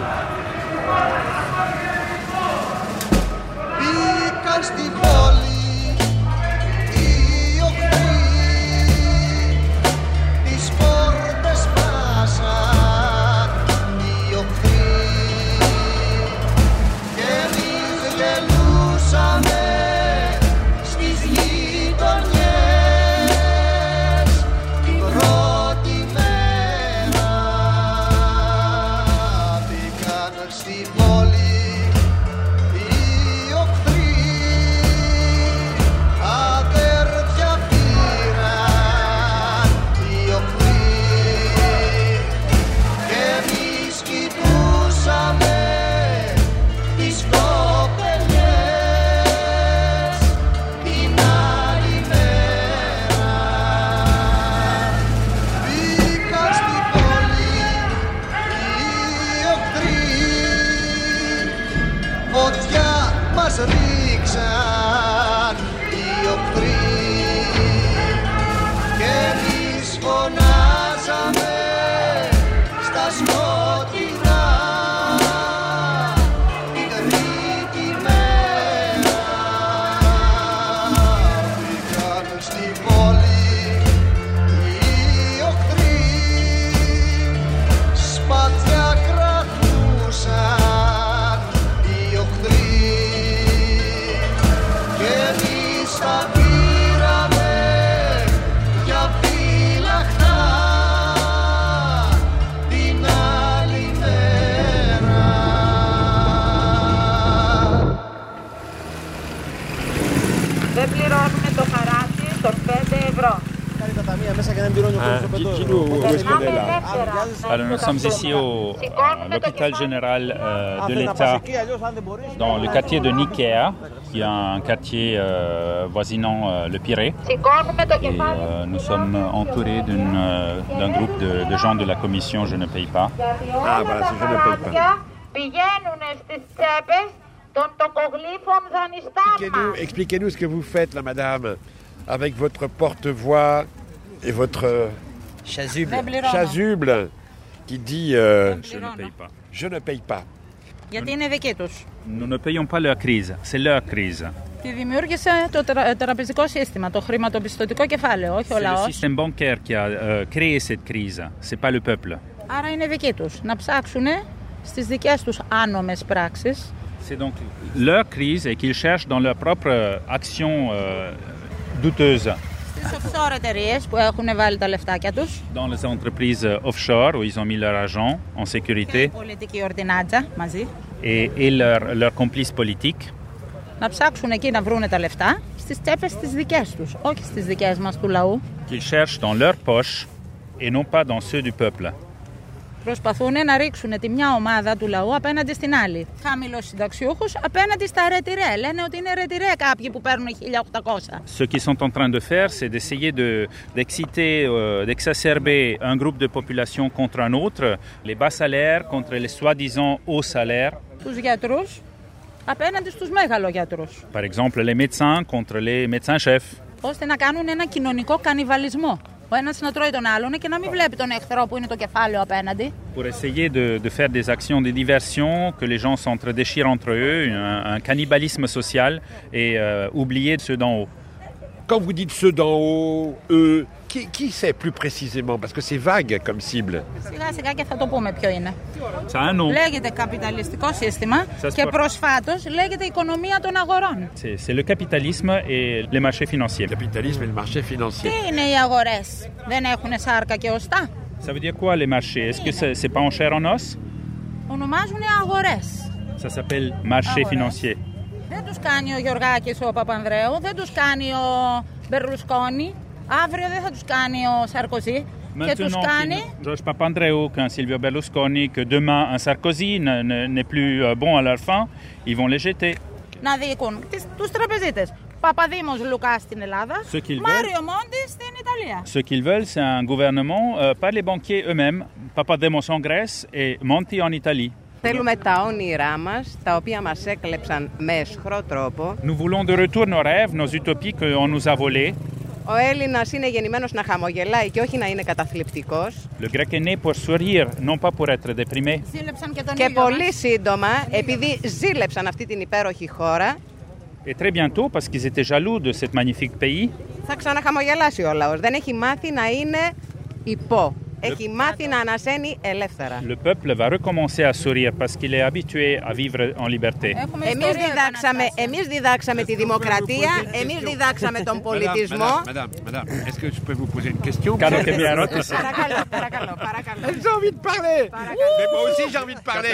Alors nous sommes ici au, à l'hôpital général euh, de l'État dans le quartier de Nikéa, qui est un quartier euh, voisinant euh, le Pirée. Et euh, nous sommes entourés d'une, euh, d'un groupe de, de gens de la commission Je ne paye pas. Ah voilà, c'est Je ne paye pas. Expliquez-nous, expliquez-nous ce que vous faites là, madame, avec votre porte-voix et votre... Chasuble. Chasuble. qui dit euh, Je ne paye pas. Je ne paye pas. Γιατί είναι δική τους. Nous ne payons pas leur crise, c'est leur crise. Τη δημιούργησε το τρα, τραπεζικό σύστημα, το χρηματοπιστωτικό κεφάλαιο, όχι ο C'est le λαός. système bancaire qui a euh, créé cette crise, c'est pas le peuple. Άρα είναι δική τους. Να ψάξουν στις δικές τους άνομες πράξεις. C'est donc leur crise et qu'ils cherchent dans leur propre action euh, douteuse. Στις offshore εταιρείες που έχουν βάλει τα λεφτάκια τους. Dans les entreprises offshore où ils ont mis leur argent en sécurité. Και πολιτική ορδινάτσα μαζί. Et, et leurs leur complices politiques. Να ψάξουν εκεί να βρούνε τα λεφτά στις τσέπες τις δικές τους, όχι στις δικές μας του λαού. Qu'ils cherchent dans leurs poches et non pas dans ceux du peuple. Προσπαθούν να ρίξουν τη μια ομάδα του λαού απέναντι στην άλλη. Χαμηλοσυνταξιούχους απέναντι στα ρετυρέ. Λένε ότι είναι ρετυρέ κάποιοι που παίρνουν χίλια οκτακόσια. Ce qu'ils sont en train de faire, c'est d'essayer de, d'exciter, euh, d'exacerber un groupe de population contre un autre, les bas salaires contre les soi-disant hauts salaires. Τους γιατρούς απέναντι στους μεγαλογιατρούς. Par exemple, les médecins contre les médecins-chefs. Ώστε να κάνουν ένα κοινωνικό κανιβαλισμό. Ο ένας να τρώει τον άλλον και να μην βλέπει τον εχθρό που είναι το κεφάλαιο απέναντι. Pour essayer de, de faire des actions de diversion, que les gens s'entre-déchirent entre eux, un, un cannibalisme social et euh, oublier ceux d'en haut. Quand vous dites ceux d'en haut, eux, qui, qui c'est plus précisément? Parce que c'est vague comme cible. Σιγά σιγά και θα το πούμε ποιο είναι. Ça a un nom. Λέγεται καπιταλιστικό σύστημα και προσφάτως λέγεται οικονομία των αγορών. C'est, c'est le capitalisme et les marchés financiers. Le capitalisme et le marché financier. Τι είναι οι αγορές? Δεν έχουν σάρκα και οστά? Ça veut dire quoi les marchés? Est-ce que c'est, c'est pas en chair en os? Ονομάζουν αγορές. Ça s'appelle marché financier. Δεν τους κάνει ο Γιωργάκης ο Παπανδρέου, δεν τους κάνει ο Μπερλουσκόνη, αύριο δεν θα τους κάνει ο Σαρκοζή. Και τους κάνει... Georges Papandreou, qu'un Silvio Berlusconi, que demain un Sarkozy ne, ne, n'est plus bon à leur fin, ils vont les jeter. Να διοικούν τους τραπεζίτες. Παπαδήμος Λουκάς στην Ελλάδα, Μάριο Μόντι στην Ιταλία. Ce qu'ils veulent, c'est un gouvernement euh, par les banquiers eux-mêmes, Papademos en Grèce et Monti en Italie. Θέλουμε τα όνειρά μας, τα οποία μας έκλεψαν με αισχρό τρόπο. Nous voulons de retour nos rêves, nos utopies qu'on nous a volées. Ο Έλληνας είναι γεννημένος να χαμογελάει και όχι να είναι καταθλιπτικός. Le grec est né pour sourire, non pas pour être déprimé. Και πολύ σύντομα, επειδή ζήλεψαν αυτή την υπέροχη χώρα, et très bientôt, parce qu'ils étaient jaloux de cet magnifique pays, θα ξαναχαμογελάσει ο λαός. Δεν έχει μάθει να είναι υπό. Έχει μάθει να ανασένει ελεύθερα. Le peuple va recommencer à sourire parce qu'il est habitué à vivre en liberté. Εμείς διδάξαμε, εμείς διδάξαμε τη δημοκρατία, εμείς διδάξαμε τον πολιτισμό. Madame, madame, est-ce que je peux vous poser une question? Παρακαλώ, παρακαλώ, παρακαλώ. Elles ont envie de parler. Mais moi aussi j'ai envie de parler.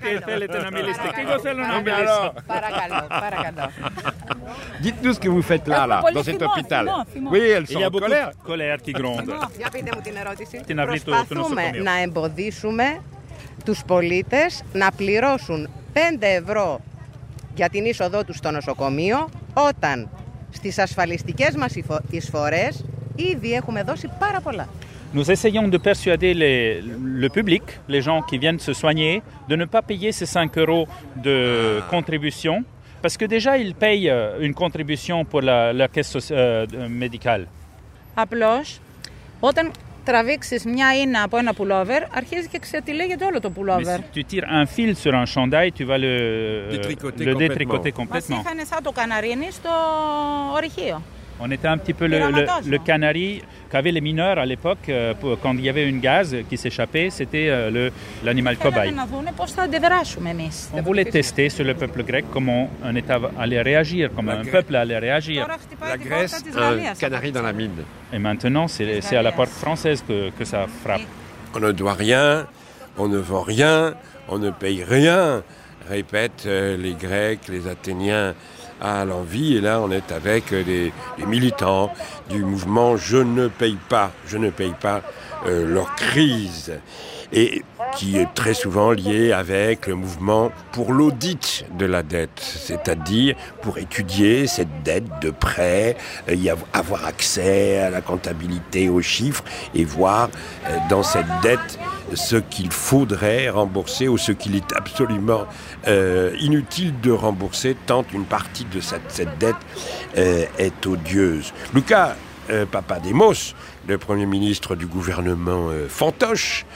Παρακαλώ, παρακαλώ. Dites-nous ce que vous faites là, là, dans cet hôpital. Oui, elles sont en colère. Colère qui gronde. Για πείτε μου την ερώτηση. Προσπαθούμε να εμποδίσουμε τους πολίτες να πληρώσουν πέντε ευρώ για την είσοδό τους στο νοσοκομείο, όταν στις ασφαλιστικές μας εισφορές ήδη έχουμε δώσει πάρα πολλά. Nous essayons de persuader les, le public, les gens qui viennent se soigner, de ne pas payer ces cinq euros de contribution, parce que déjà ils payent une contribution pour la, la caisse euh, médicale. Απλώς, όταν τραβήξεις μια ίνα από ένα πουλόβερ, αρχίζει και ξετυλίγεται όλο το πουλόβερ. Si tu tires un fil sur un chandail, tu vas le détricoter, le détricoter complètement. Μας είχαν σαν το καναρίνι στο ορυχείο. On était un petit peu le, le, le canari qu'avaient les mineurs à l'époque, euh, pour, quand il y avait une gaz qui s'échappait, c'était euh, le, l'animal cobaye. On voulait tester sur le peuple grec comment un État allait réagir, comment un peuple allait réagir. La Grèce, un canari dans la mine. Et maintenant, c'est, c'est à la porte française que, que ça frappe. On ne doit rien, on ne vend rien, on ne paye rien, répètent euh, les Grecs, les Athéniens à l'envie. Et là, on est avec des, des militants du mouvement « Je ne paye pas », je ne paye pas euh, leur crise. Et qui est très souvent lié avec le mouvement pour l'audit de la dette, c'est-à-dire pour étudier cette dette de près, y avoir accès à la comptabilité, aux chiffres, et voir dans cette dette ce qu'il faudrait rembourser ou ce qu'il est absolument euh, inutile de rembourser, tant une partie de cette, cette dette euh, est odieuse. Lucas euh, Papademos, le Premier ministre du gouvernement euh, fantoche,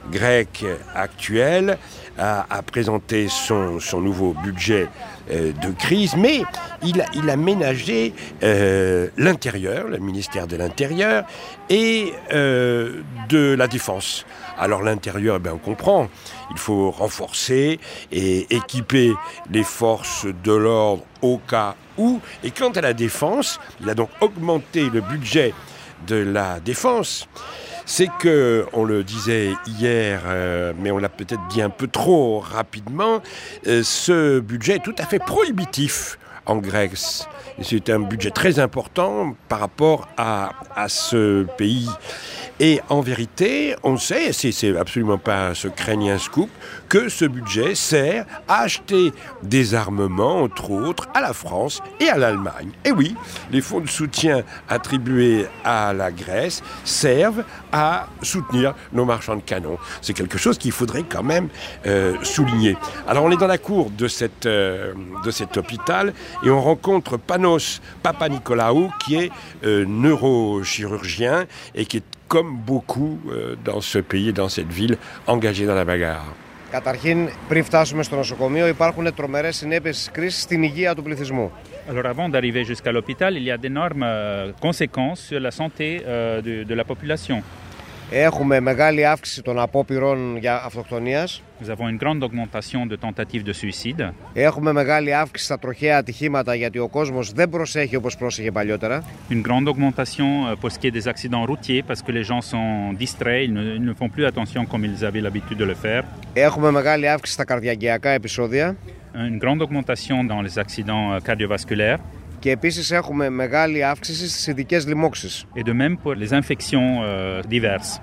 grec actuel a, a présenté son, son nouveau budget euh, de crise, mais il a, il a ménagé euh, l'intérieur, le ministère de l'Intérieur et euh, de la Défense. Alors l'intérieur, eh bien, on comprend, il faut renforcer et équiper les forces de l'ordre au cas où. Et quant à la défense, il a donc augmenté le budget de la défense. C'est que, on le disait hier, euh, mais on l'a peut-être dit un peu trop rapidement, euh, ce budget est tout à fait prohibitif en Grèce. Et c'est un budget très important par rapport à, à ce pays. Et en vérité, on sait, c'est, c'est absolument pas un secret ni un scoop, que ce budget sert à acheter des armements, entre autres, à la France et à l'Allemagne. Et oui, les fonds de soutien attribués à la Grèce servent à soutenir nos marchands de canons. C'est quelque chose qu'il faudrait quand même euh, souligner. Alors on est dans la cour de, cette, euh, de cet hôpital et on rencontre Panos Papanicolaou qui est euh, neurochirurgien et qui est comme beaucoup euh, dans ce pays, dans cette ville, engagé dans la bagarre. Καταρχήν, πριν φτάσουμε στο νοσοκομείο, υπάρχουν τρομερές συνέπειες της κρίσης στην υγεία του πληθυσμού. Alors avant d'arriver jusqu'à l'hôpital, il y a d'énormes euh, conséquences sur la santé euh, de, de la population. Έχουμε μεγάλη αύξηση των απόπειρων για αυτοκτονίας. Nous avons une grande augmentation de tentatives de suicide. Έχουμε μεγάλη αύξηση στα τροχαία ατυχήματα γιατί ο κόσμος δεν προσέχει όπως πρόσεχε παλιότερα. Une grande augmentation pour ce qui est des accidents routiers parce que les gens sont distraits, ils ne, ils ne font plus attention comme ils avaient l'habitude de le faire. Έχουμε μεγάλη αύξηση στα καρδιαγγειακά επεισόδια. Une grande augmentation dans les accidents cardiovasculaires. Και επίσης έχουμε μεγάλη αύξηση στις ειδικές λοιμώξεις. Et de même pour les infections euh, diverses.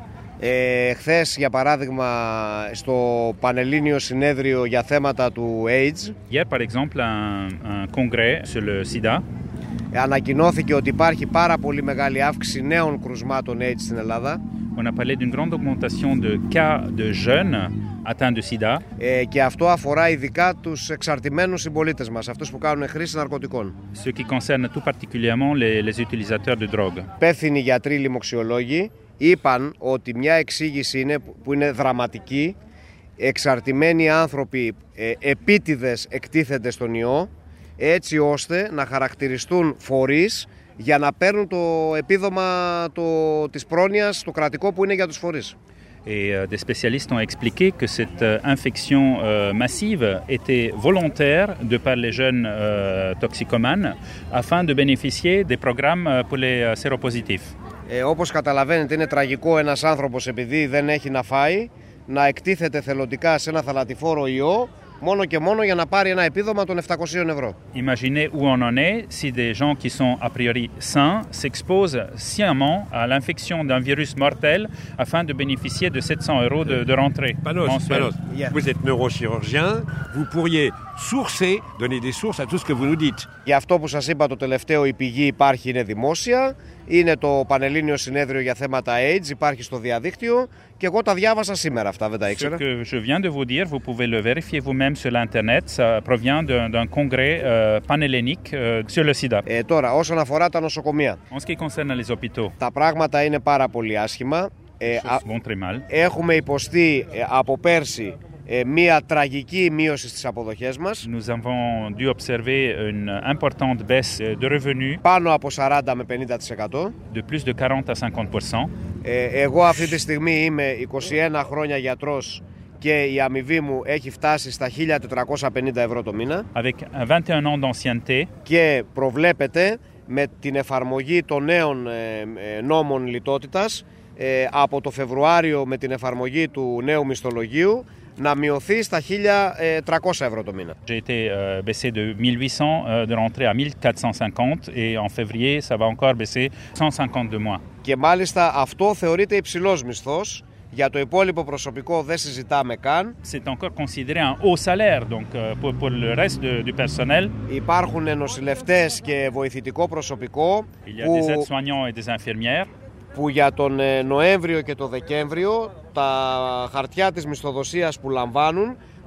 Ε, χθες, για παράδειγμα, στο Πανελλήνιο Συνέδριο για θέματα του AIDS, Hier, par exemple, un, un congrès sur le sida, ανακοινώθηκε ότι υπάρχει πάρα πολύ μεγάλη αύξηση νέων κρουσμάτων AIDS στην Ελλάδα. On a parlé d'une grande augmentation de cas de jeunes atteints de sida. Ε, και αυτό αφορά ειδικά τους εξαρτημένους συμπολίτες μας, αυτούς που κάνουν χρήση ναρκωτικών. Ce qui concerne tout particulièrement les, les utilisateurs de drogue. Υπεύθυνοι γιατροί λοιμοξιολόγοι είπαν ότι μια εξήγηση είναι, που είναι δραματική, εξαρτημένοι άνθρωποι ε, επίτηδες εκτίθενται στον ιό, έτσι ώστε να χαρακτηριστούν φορείς για να παίρνουν το επίδομα το, της πρόνοιας, το κρατικό που είναι για τους φορείς. Et euh, des spécialistes ont expliqué que cette euh, infection euh, massive était volontaire de par les jeunes euh, toxicomanes afin de bénéficier des programmes euh, pour les euh, séropositifs. Ε, όπως καταλαβαίνετε, είναι τραγικό ένας άνθρωπος επειδή δεν έχει να φάει να εκτίθεται θελοντικά σε ένα θαλατηφόρο ιό μόνο και μόνο για να πάρει ένα επίδομα των επτακόσια ευρώ. Imaginez où on en est si des gens qui sont a priori sains s'exposent sciemment à l'infection d'un virus mortel afin de bénéficier de sept cents euros de, de rentrée Panos, mensuelle. Panos, yeah. Vous êtes neurochirurgien, vous pourriez sourcer, donner des sources à tout ce que vous nous dites. Για αυτό που σας είπα, το τελευταίο, η πηγή υπάρχει, είναι δημόσια, είναι το Πανελλήνιο Συνέδριο για θέματα AIDS, υπάρχει στο διαδίκτυο και εγώ τα διάβασα σήμερα αυτά, δεν τα ήξερα. Ce que je viens de vous dire, vous pouvez le vérifier vous-même sur l'internet, ça provient d'un, d'un congrès euh, panhellénique euh, sur le sida. Ε, τώρα, όσον αφορά τα νοσοκομεία. En ce qui concerne les hôpitaux. Τα πράγματα είναι πάρα πολύ άσχημα. Ε, α, vont très mal. Έχουμε υποστεί ε, από πέρσι μια τραγική μείωση στις αποδοχές μας. Nous avons dû observer une importante baisse de revenus. Πάνω από σαράντα με πενήντα τοις εκατό. De plus de quarante à cinquante pour cent. Ε, εγώ αυτή τη στιγμή είμαι είκοσι ένα χρόνια γιατρός και η αμοιβή μου έχει φτάσει στα χίλια τετρακόσια πενήντα ευρώ το μήνα. Avec vingt et un ans d'ancienneté. Και προβλέπεται με την εφαρμογή των νέων ε, νόμων λιτότητας ε, από το Φεβρουάριο με την εφαρμογή του νέου μισθολογίου να μειωθεί στα χίλια τριακόσια ευρώ το μήνα. J'ai été euh, baissé de mille huit cents euh, de rentrée à mille quatre cent cinquante et en février ça va encore baisser cent cinquante de mois. Και μάλιστα αυτό θεωρείται υψηλός μισθός. Για το υπόλοιπο προσωπικό δεν συζητάμε καν. C'est encore considéré un haut salaire donc euh, pour, pour le reste de, du personnel. Υπάρχουν νοσηλευτές και βοηθητικό προσωπικό. Il y a που... des aides-soignants et des infirmières. Που για τον Νοέμβριο και τον Δεκέμβριο τα χαρτιά της μισθοδοσίας που λαμβάνουν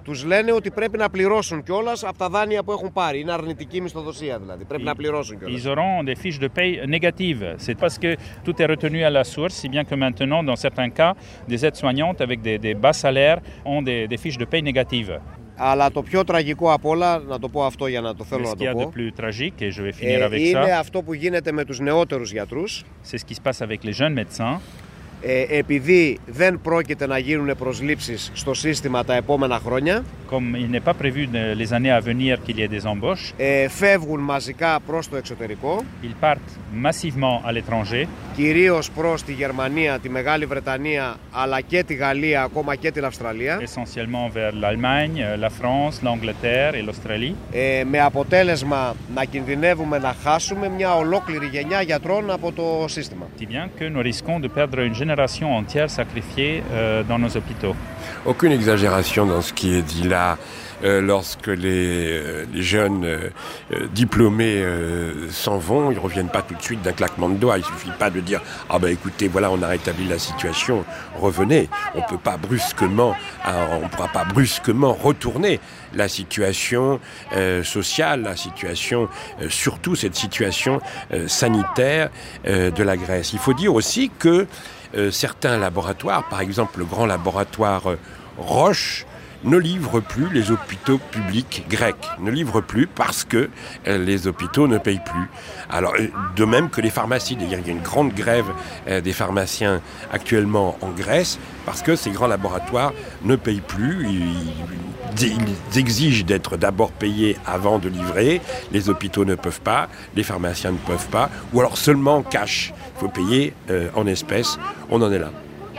τους λένε ότι πρέπει να πληρώσουν κιόλας από τα δάνεια που έχουν πάρει. Είναι αρνητική μισθοδοσία δηλαδή. Πρέπει να πληρώσουν κιόλας. Ils auront des fiches de paye négatives. C'est parce que tout est retenu à la source, si bien que maintenant, dans certains cas, des aides-soignantes avec des, des bas salaires ont des, des fiches de paye négatives. Αλλά το πιο τραγικό απ' όλα, να το πω αυτό για να το θέλω να το πω, ε, είναι αυτό που γίνεται με τους νεότερους γιατρούς. C'est ce qui se passe avec les jeunes médecins. Ε, επειδή δεν πρόκειται να γίνουν προσλήψεις στο σύστημα τα επόμενα χρόνια, comme il n'est pas prévu de, les années à venir qu'il y ait des embauches, ε, φεύγουν μαζικά προς το εξωτερικό, ils partent massivement à l'étranger, κυρίως προς τη Γερμανία, τη Μεγάλη Βρετανία, αλλά και τη Γαλλία, ακόμα και την Αυστραλία, essentiellement vers l'Allemagne, la France, l'Angleterre et l'Australie, ε, με αποτέλεσμα να κινδυνεύουμε να χάσουμε μια ολόκληρη γενιά γιατρών από το σύστημα. Si bien que nous risquons de perdre une génération entière sacrifiée euh, dans nos hôpitaux. Aucune exagération dans ce qui est dit là. Euh, lorsque les, euh, les jeunes euh, euh, diplômés euh, s'en vont, ils ne reviennent pas tout de suite d'un claquement de doigts. Il ne suffit pas de dire « Ah ben écoutez, voilà, on a rétabli la situation, revenez ». On ne peut pas brusquement, hein, on ne pourra pas brusquement retourner la situation euh, sociale, la situation, euh, surtout cette situation euh, sanitaire euh, de la Grèce. Il faut dire aussi que euh, certains laboratoires, par exemple le grand laboratoire euh, Roche, ne livrent plus les hôpitaux publics grecs, ne livrent plus parce que euh, les hôpitaux ne payent plus. Alors, de même que les pharmacies, d'ailleurs, il y a une grande grève euh, des pharmaciens actuellement en Grèce parce que ces grands laboratoires ne payent plus. Ils, ils exigent d'être d'abord payés avant de livrer. Les hôpitaux ne peuvent pas, les pharmaciens ne peuvent pas, ou alors seulement en cash. Il faut payer euh, en espèces. On en est là.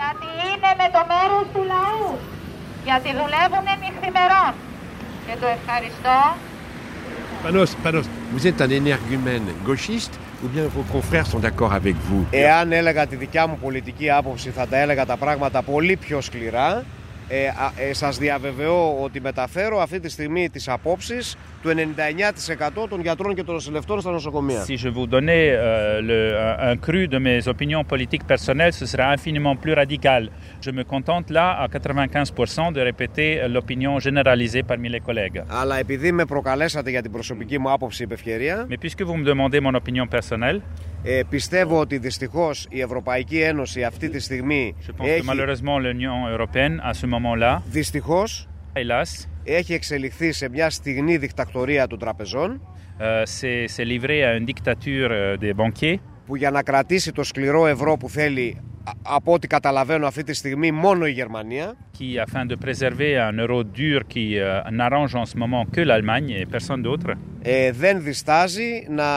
Γιατί δουλεύουν νυχθημερών. Και το ευχαριστώ. Panos, Panos, vous êtes un énergumène gauchiste ou bien vos confrères sont d'accord avec vous? Εάν έλεγα τη δικιά μου πολιτική άποψη θα τα έλεγα τα πράγματα πολύ πιο σκληρά. Ε, ε, σας διαβεβαιώ ότι μεταφέρω αυτή τη στιγμή τις απόψεις του ενενήντα εννέα τοις εκατό των γιατρών και των νοσηλευτών στα νοσοκομεία. Si je vous donnais euh, le, un, un cru de mes opinions politiques personnelles, ce serait infiniment plus radical. Je me contente là à quatre-vingt-quinze pour cent de répéter l'opinion généralisée parmi les collègues. Αλλά επειδή με προκαλέσατε για την προσωπική μου άποψη επ' ευκαιρία, mais puisque vous me demandez mon opinion personnelle, ε, πιστεύω ότι δυστυχώς η Ευρωπαϊκή Ένωση αυτή τη στιγμή je pense έχει... que malheureusement l'Union européenne à ce moment-là, δυστυχώς, hélas, έχει εξελιχθεί σε μια στιγνή δικτατορία των τραπεζών, euh, c'est, c'est livré à une dictature euh, des banquiers, που για να κρατήσει το σκληρό ευρώ που θέλει, από ό,τι καταλαβαίνω αυτή τη στιγμή, μόνο η Γερμανία, qui, afin de préserver un euro dur qui euh, n'arrange en ce moment que l'Allemagne et personne d'autre, ε, δεν διστάζει να,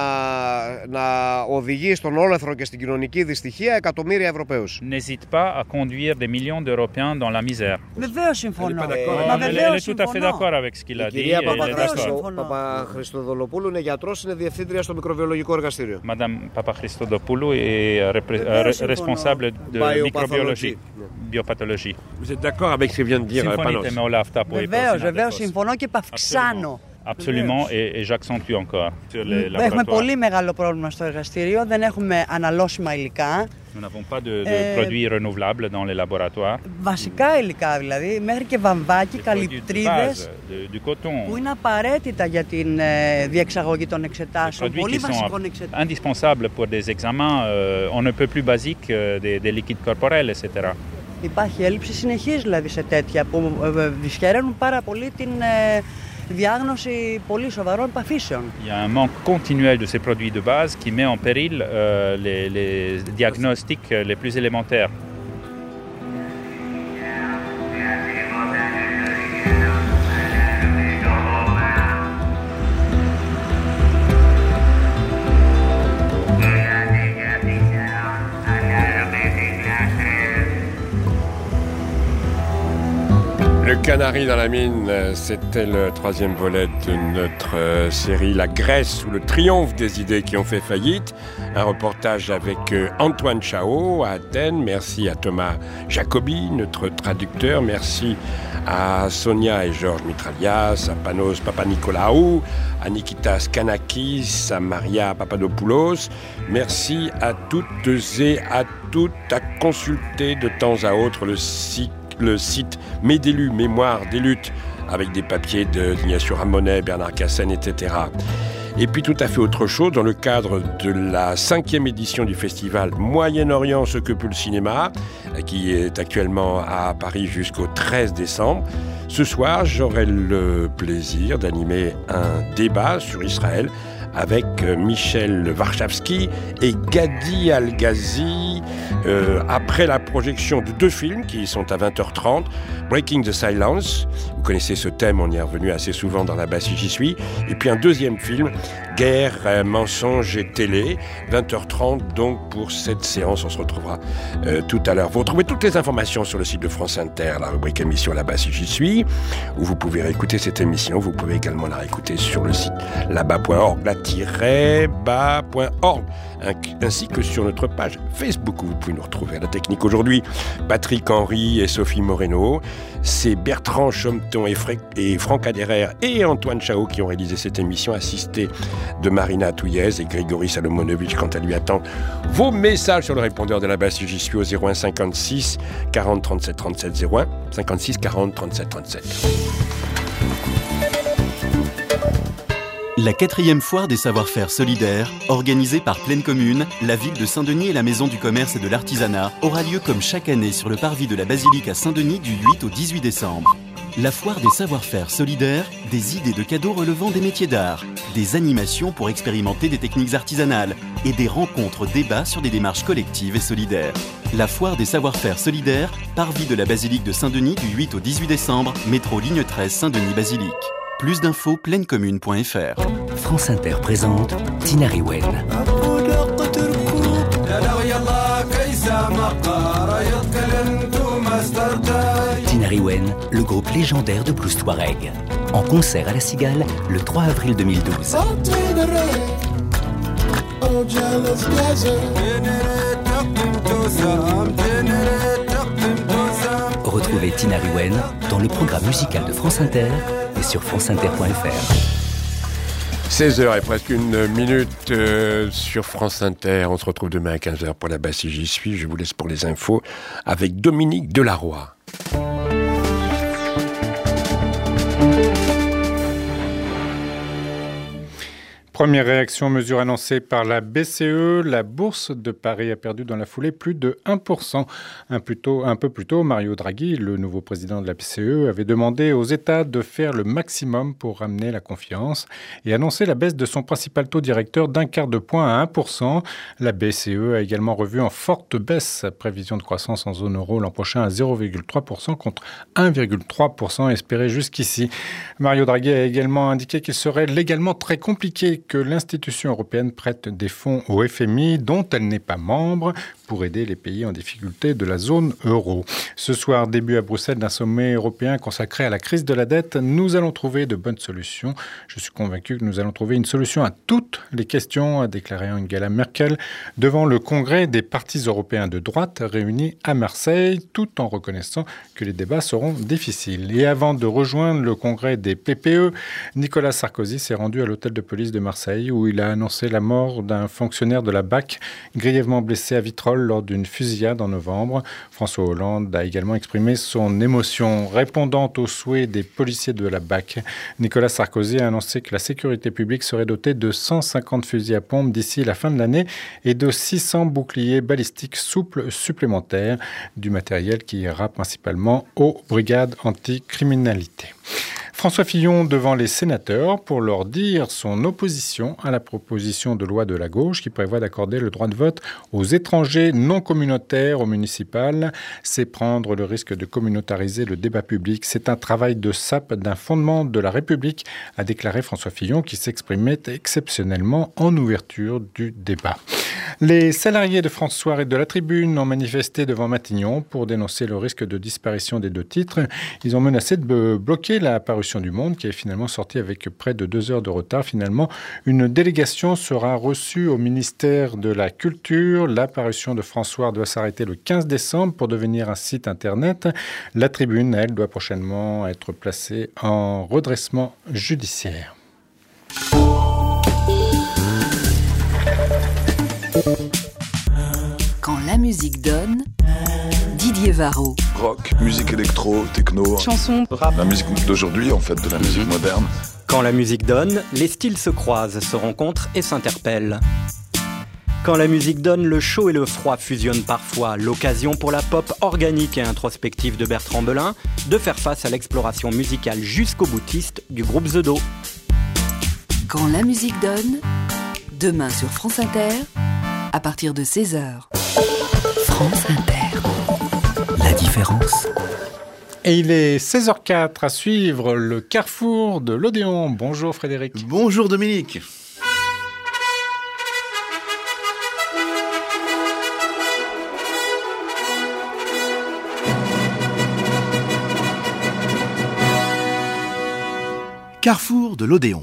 να οδηγεί στον όλεθρο και στην κοινωνική δυστυχία εκατομμύρια Ευρωπαίους. n'hésite pas à conduire des millions d'Européens dans la misère. Βεβαίως συμφωνώ. Elle est tout à fait d'accord avec ce qu'il a dit. Η κυρία Παπαχριστοδολοπούλου είναι γιατρός, είναι διευθύντρια στο μικροβιολογικό εργαστήριο. Madame Papakhristodopoulou est rep- responsable de microbiologie, biopathologie. Vous êtes d'accord avec ce que vient de dire Panos? Βεβαίως, βεβαίως συμφωνώ και παυξάνω. Absolument, et, et j'accentue encore sur les laboratoires. Έχουμε πολύ μεγάλο πρόβλημα στο εργαστήριο, δεν έχουμε αναλώσιμα υλικά. Nous n'avons pas de, de ε, produits renouvelables dans les laboratoires. Βασικά υλικά δηλαδή, μέχρι και βαμβάκι, καλυπτρίδες, που είναι απαραίτητα για την ε, διεξαγωγή των εξετάσεων, πολύ βασικών εξετάσεων. Indispensables pour des examens, euh, on ne peut plus basiques, euh, des, des liquides corporels, et cetera. Υπάρχει έλλειψη συνεχής δηλαδή σε τέτοια που ε, δυσχεραίνουν πάρα πολύ την ε, διάγνωση πολύ σοβαρών παθήσεων. Il y a un manque continuel de ces produits de base qui met en péril euh, les, les diagnostics les plus élémentaires. Le Canari dans la mine, c'était le troisième volet de notre série La Grèce ou le triomphe des idées qui ont fait faillite. Un reportage avec Antoine Chao à Athènes. Merci à Thomas Jacobi, notre traducteur. Merci à Sonia et Georges Mitralias, à Panos Papanikolaou, à Nikitas Kanakis, à Maria Papadopoulos. Merci à toutes et à toutes à consulter de temps à autre le site le site Médélu, Mémoire des luttes avec des papiers de d'Ignacio Ramonet, Bernard Cassen, et cetera. Et puis tout à fait autre chose, dans le cadre de la cinquième édition du festival Moyen-Orient, ce que peut le cinéma, qui est actuellement à Paris jusqu'au treize décembre. Ce soir, j'aurai le plaisir d'animer un débat sur Israël avec Michel Warschawski et Gadi Al-Ghazi, euh, après la projection de deux films qui sont à vingt heures trente, Breaking the Silence, vous connaissez ce thème, on y est revenu assez souvent dans La Basse si j'y suis, et puis un deuxième film, Guerre, euh, mensonge et télé, vingt heures trente donc pour cette séance, on se retrouvera euh, tout à l'heure. Vous retrouvez toutes les informations sur le site de France Inter, la rubrique émission La Basse si j'y suis, où vous pouvez réécouter cette émission, vous pouvez également la réécouter sur le site là-bas point org, la bas point org, ainsi que sur notre page Facebook où vous pouvez nous retrouver. À la technique aujourd'hui, Patrick Henry et Sophie Moreno. C'est Bertrand Chomton et, Fr- et Franck Aderer et Antoine Chao qui ont réalisé cette émission, assistés de Marina Touillez et Grégory Salomonovitch. Quant à lui, attend vos messages sur le répondeur de La Basse si j'y suis au zéro un cinquante-six quarante trente-sept trente-sept, zéro un cinquante-six quarante trente-sept trente-sept. La quatrième foire des savoir-faire solidaires, organisée par Pleine Commune, la ville de Saint-Denis et la Maison du Commerce et de l'Artisanat, aura lieu comme chaque année sur le parvis de la Basilique à Saint-Denis du huit au dix-huit décembre. La foire des savoir-faire solidaires, des idées de cadeaux relevant des métiers d'art, des animations pour expérimenter des techniques artisanales et des rencontres débats sur des démarches collectives et solidaires. La foire des savoir-faire solidaires, parvis de la Basilique de Saint-Denis du huit au dix-huit décembre, métro ligne treize Saint-Denis Basilique. Plus d'infos, plainecommune point f r. France Inter présente Tinariwen. Tinariwen, le groupe légendaire de blues touareg. En concert à la Cigale le trois avril deux mille douze. Retrouvez Tinariwen dans le programme musical de France Inter et sur franceinter point f r. seize heures et presque une minute euh, sur France Inter. On se retrouve demain à quinze heures pour La Basse si j'y suis. Je vous laisse pour les infos avec Dominique Delaroy. Première réaction, mesure annoncée par la B C E. La bourse de Paris a perdu dans la foulée plus de un pour cent. Un, plus tôt, un peu plus tôt, Mario Draghi, le nouveau président de la B C E, avait demandé aux États de faire le maximum pour ramener la confiance et annoncer la baisse de son principal taux directeur d'un quart de point à un pour cent. La B C E a également revu en forte baisse sa prévision de croissance en zone euro l'an prochain à zéro virgule trois pour cent contre un virgule trois pour cent espéré jusqu'ici. Mario Draghi a également indiqué qu'il serait légalement très compliqué que l'institution européenne prête des fonds au F M I dont elle n'est pas membre pour aider les pays en difficulté de la zone euro. Ce soir, début à Bruxelles d'un sommet européen consacré à la crise de la dette. Nous allons trouver de bonnes solutions. Je suis convaincu que nous allons trouver une solution à toutes les questions, a déclaré Angela Merkel devant le congrès des partis européens de droite réunis à Marseille, tout en reconnaissant que les débats seront difficiles. Et avant de rejoindre le congrès des P P E, Nicolas Sarkozy s'est rendu à l'hôtel de police de Marseille où il a annoncé la mort d'un fonctionnaire de la B A C grièvement blessé à Vitrolles lors d'une fusillade en novembre. François Hollande a également exprimé son émotion. Répondant aux souhaits des policiers de la B A C, Nicolas Sarkozy a annoncé que la sécurité publique serait dotée de cent cinquante fusils à pompe d'ici la fin de l'année et de six cents boucliers balistiques souples supplémentaires, du matériel qui ira principalement aux brigades anticriminalité. François Fillon devant les sénateurs pour leur dire son opposition à la proposition de loi de la gauche qui prévoit d'accorder le droit de vote aux étrangers non communautaires au municipal. C'est prendre le risque de communautariser le débat public. C'est un travail de sape d'un fondement de la République, a déclaré François Fillon qui s'exprimait exceptionnellement en ouverture du débat. Les salariés de France Soir et de la Tribune ont manifesté devant Matignon pour dénoncer le risque de disparition des deux titres. Ils ont menacé de bloquer la parution du Monde qui est finalement sortie avec près de deux heures de retard. Finalement, une délégation sera reçue au ministère de la Culture. La parution de France Soir doit s'arrêter le quinze décembre pour devenir un site internet. La Tribune, elle, doit prochainement être placée en redressement judiciaire. Quand la musique donne, Didier Didier Varro. Rock, musique électro, techno, chanson, rap. La musique d'aujourd'hui, en fait, de la musique moderne. Quand la musique donne, les styles se croisent, se rencontrent et s'interpellent. Quand la musique donne, le chaud et le froid fusionnent parfois. L'occasion pour la pop organique et introspective de Bertrand Belin de faire face à l'exploration musicale jusqu'au boutiste du groupe The Do. Quand la musique donne, demain sur France Inter, à partir de seize heures. France Inter. La différence. Et il est seize heures quatre à suivre le carrefour de l'Odéon. Bonjour Frédéric. Bonjour Dominique. Carrefour de l'Odéon.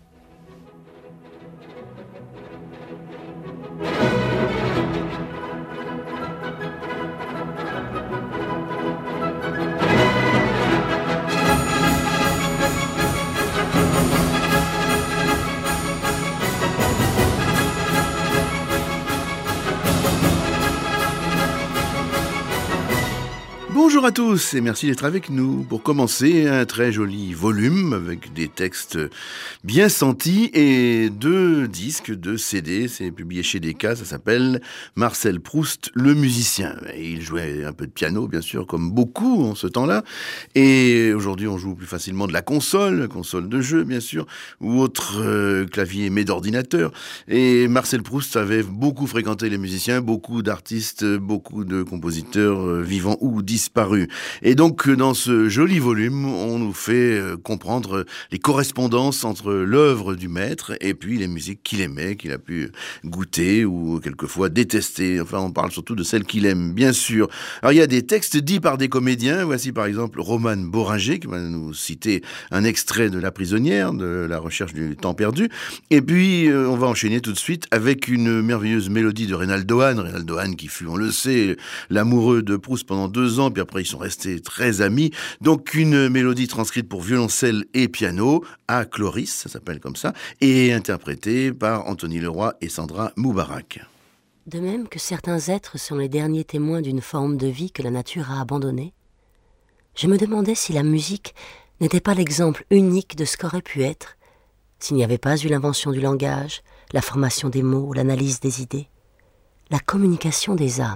Bonjour à tous et merci d'être avec nous. Pour commencer, un très joli volume avec des textes bien sentis et deux disques, deux C D. C'est publié chez Decca, ça s'appelle Marcel Proust, le musicien. Et il jouait un peu de piano, bien sûr, comme beaucoup en ce temps-là. Et aujourd'hui, on joue plus facilement de la console, console de jeu, bien sûr, ou autre euh, clavier mais d'ordinateur. Et Marcel Proust avait beaucoup fréquenté les musiciens, beaucoup d'artistes, beaucoup de compositeurs euh, vivants ou disparus. Et donc, dans ce joli volume, on nous fait comprendre les correspondances entre l'œuvre du maître et puis les musiques qu'il aimait, qu'il a pu goûter ou quelquefois détester. Enfin, on parle surtout de celles qu'il aime, bien sûr. Alors, il y a des textes dits par des comédiens. Voici par exemple Roman Boringer, qui va nous citer un extrait de La prisonnière, de La recherche du temps perdu. Et puis, euh, on va enchaîner tout de suite avec une merveilleuse mélodie de Reynaldo Hahn. Reynaldo Hahn qui fut, on le sait, l'amoureux de Proust pendant deux ans, puis après ils sont restés très amis. Donc une mélodie transcrite pour violoncelle et piano à Chloris, ça s'appelle comme ça, et interprétée par Anthony Leroy et Sandra Moubarak. De même que certains êtres sont les derniers témoins d'une forme de vie que la nature a abandonnée, je me demandais si la musique n'était pas l'exemple unique de ce qu'aurait pu être s'il n'y avait pas eu l'invention du langage, la formation des mots, l'analyse des idées, la communication des âmes.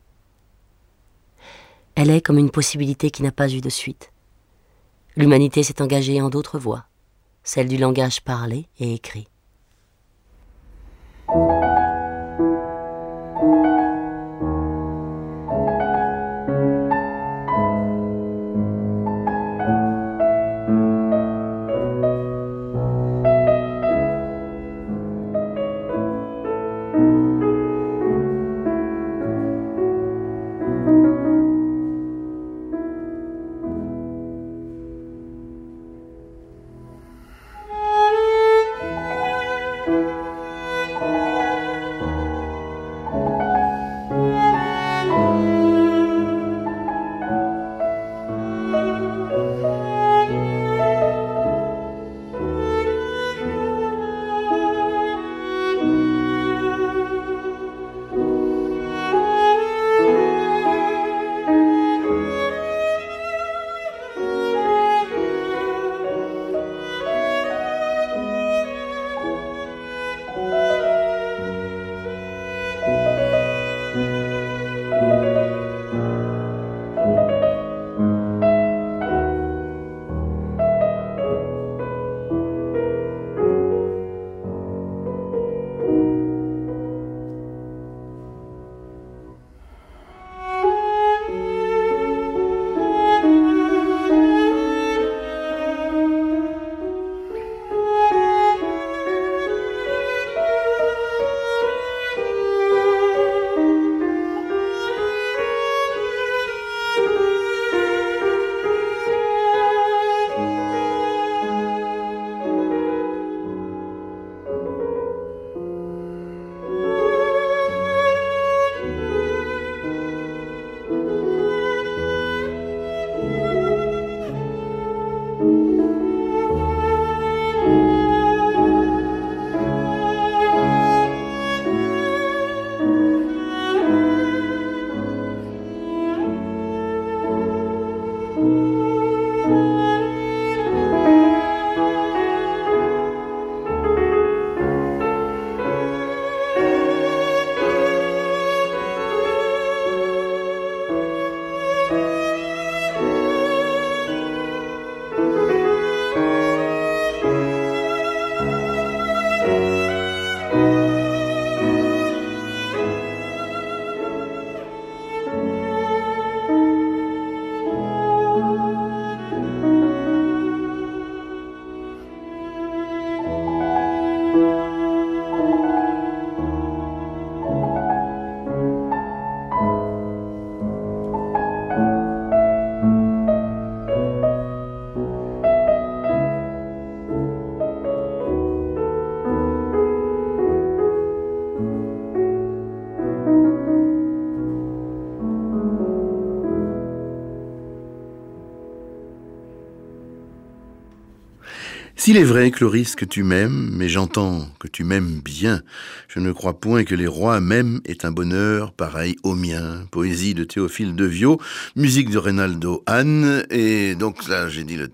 Elle est comme une possibilité qui n'a pas eu de suite. L'humanité s'est engagée en d'autres voies, celle du langage parlé et écrit. S'il est vrai, Cloris, que tu m'aimes, mais j'entends que tu m'aimes bien, je ne crois point que les rois m'aiment est un bonheur pareil au mien. Poésie de Théophile Deviau, musique de Reynaldo Hahn, et donc là j'ai dit le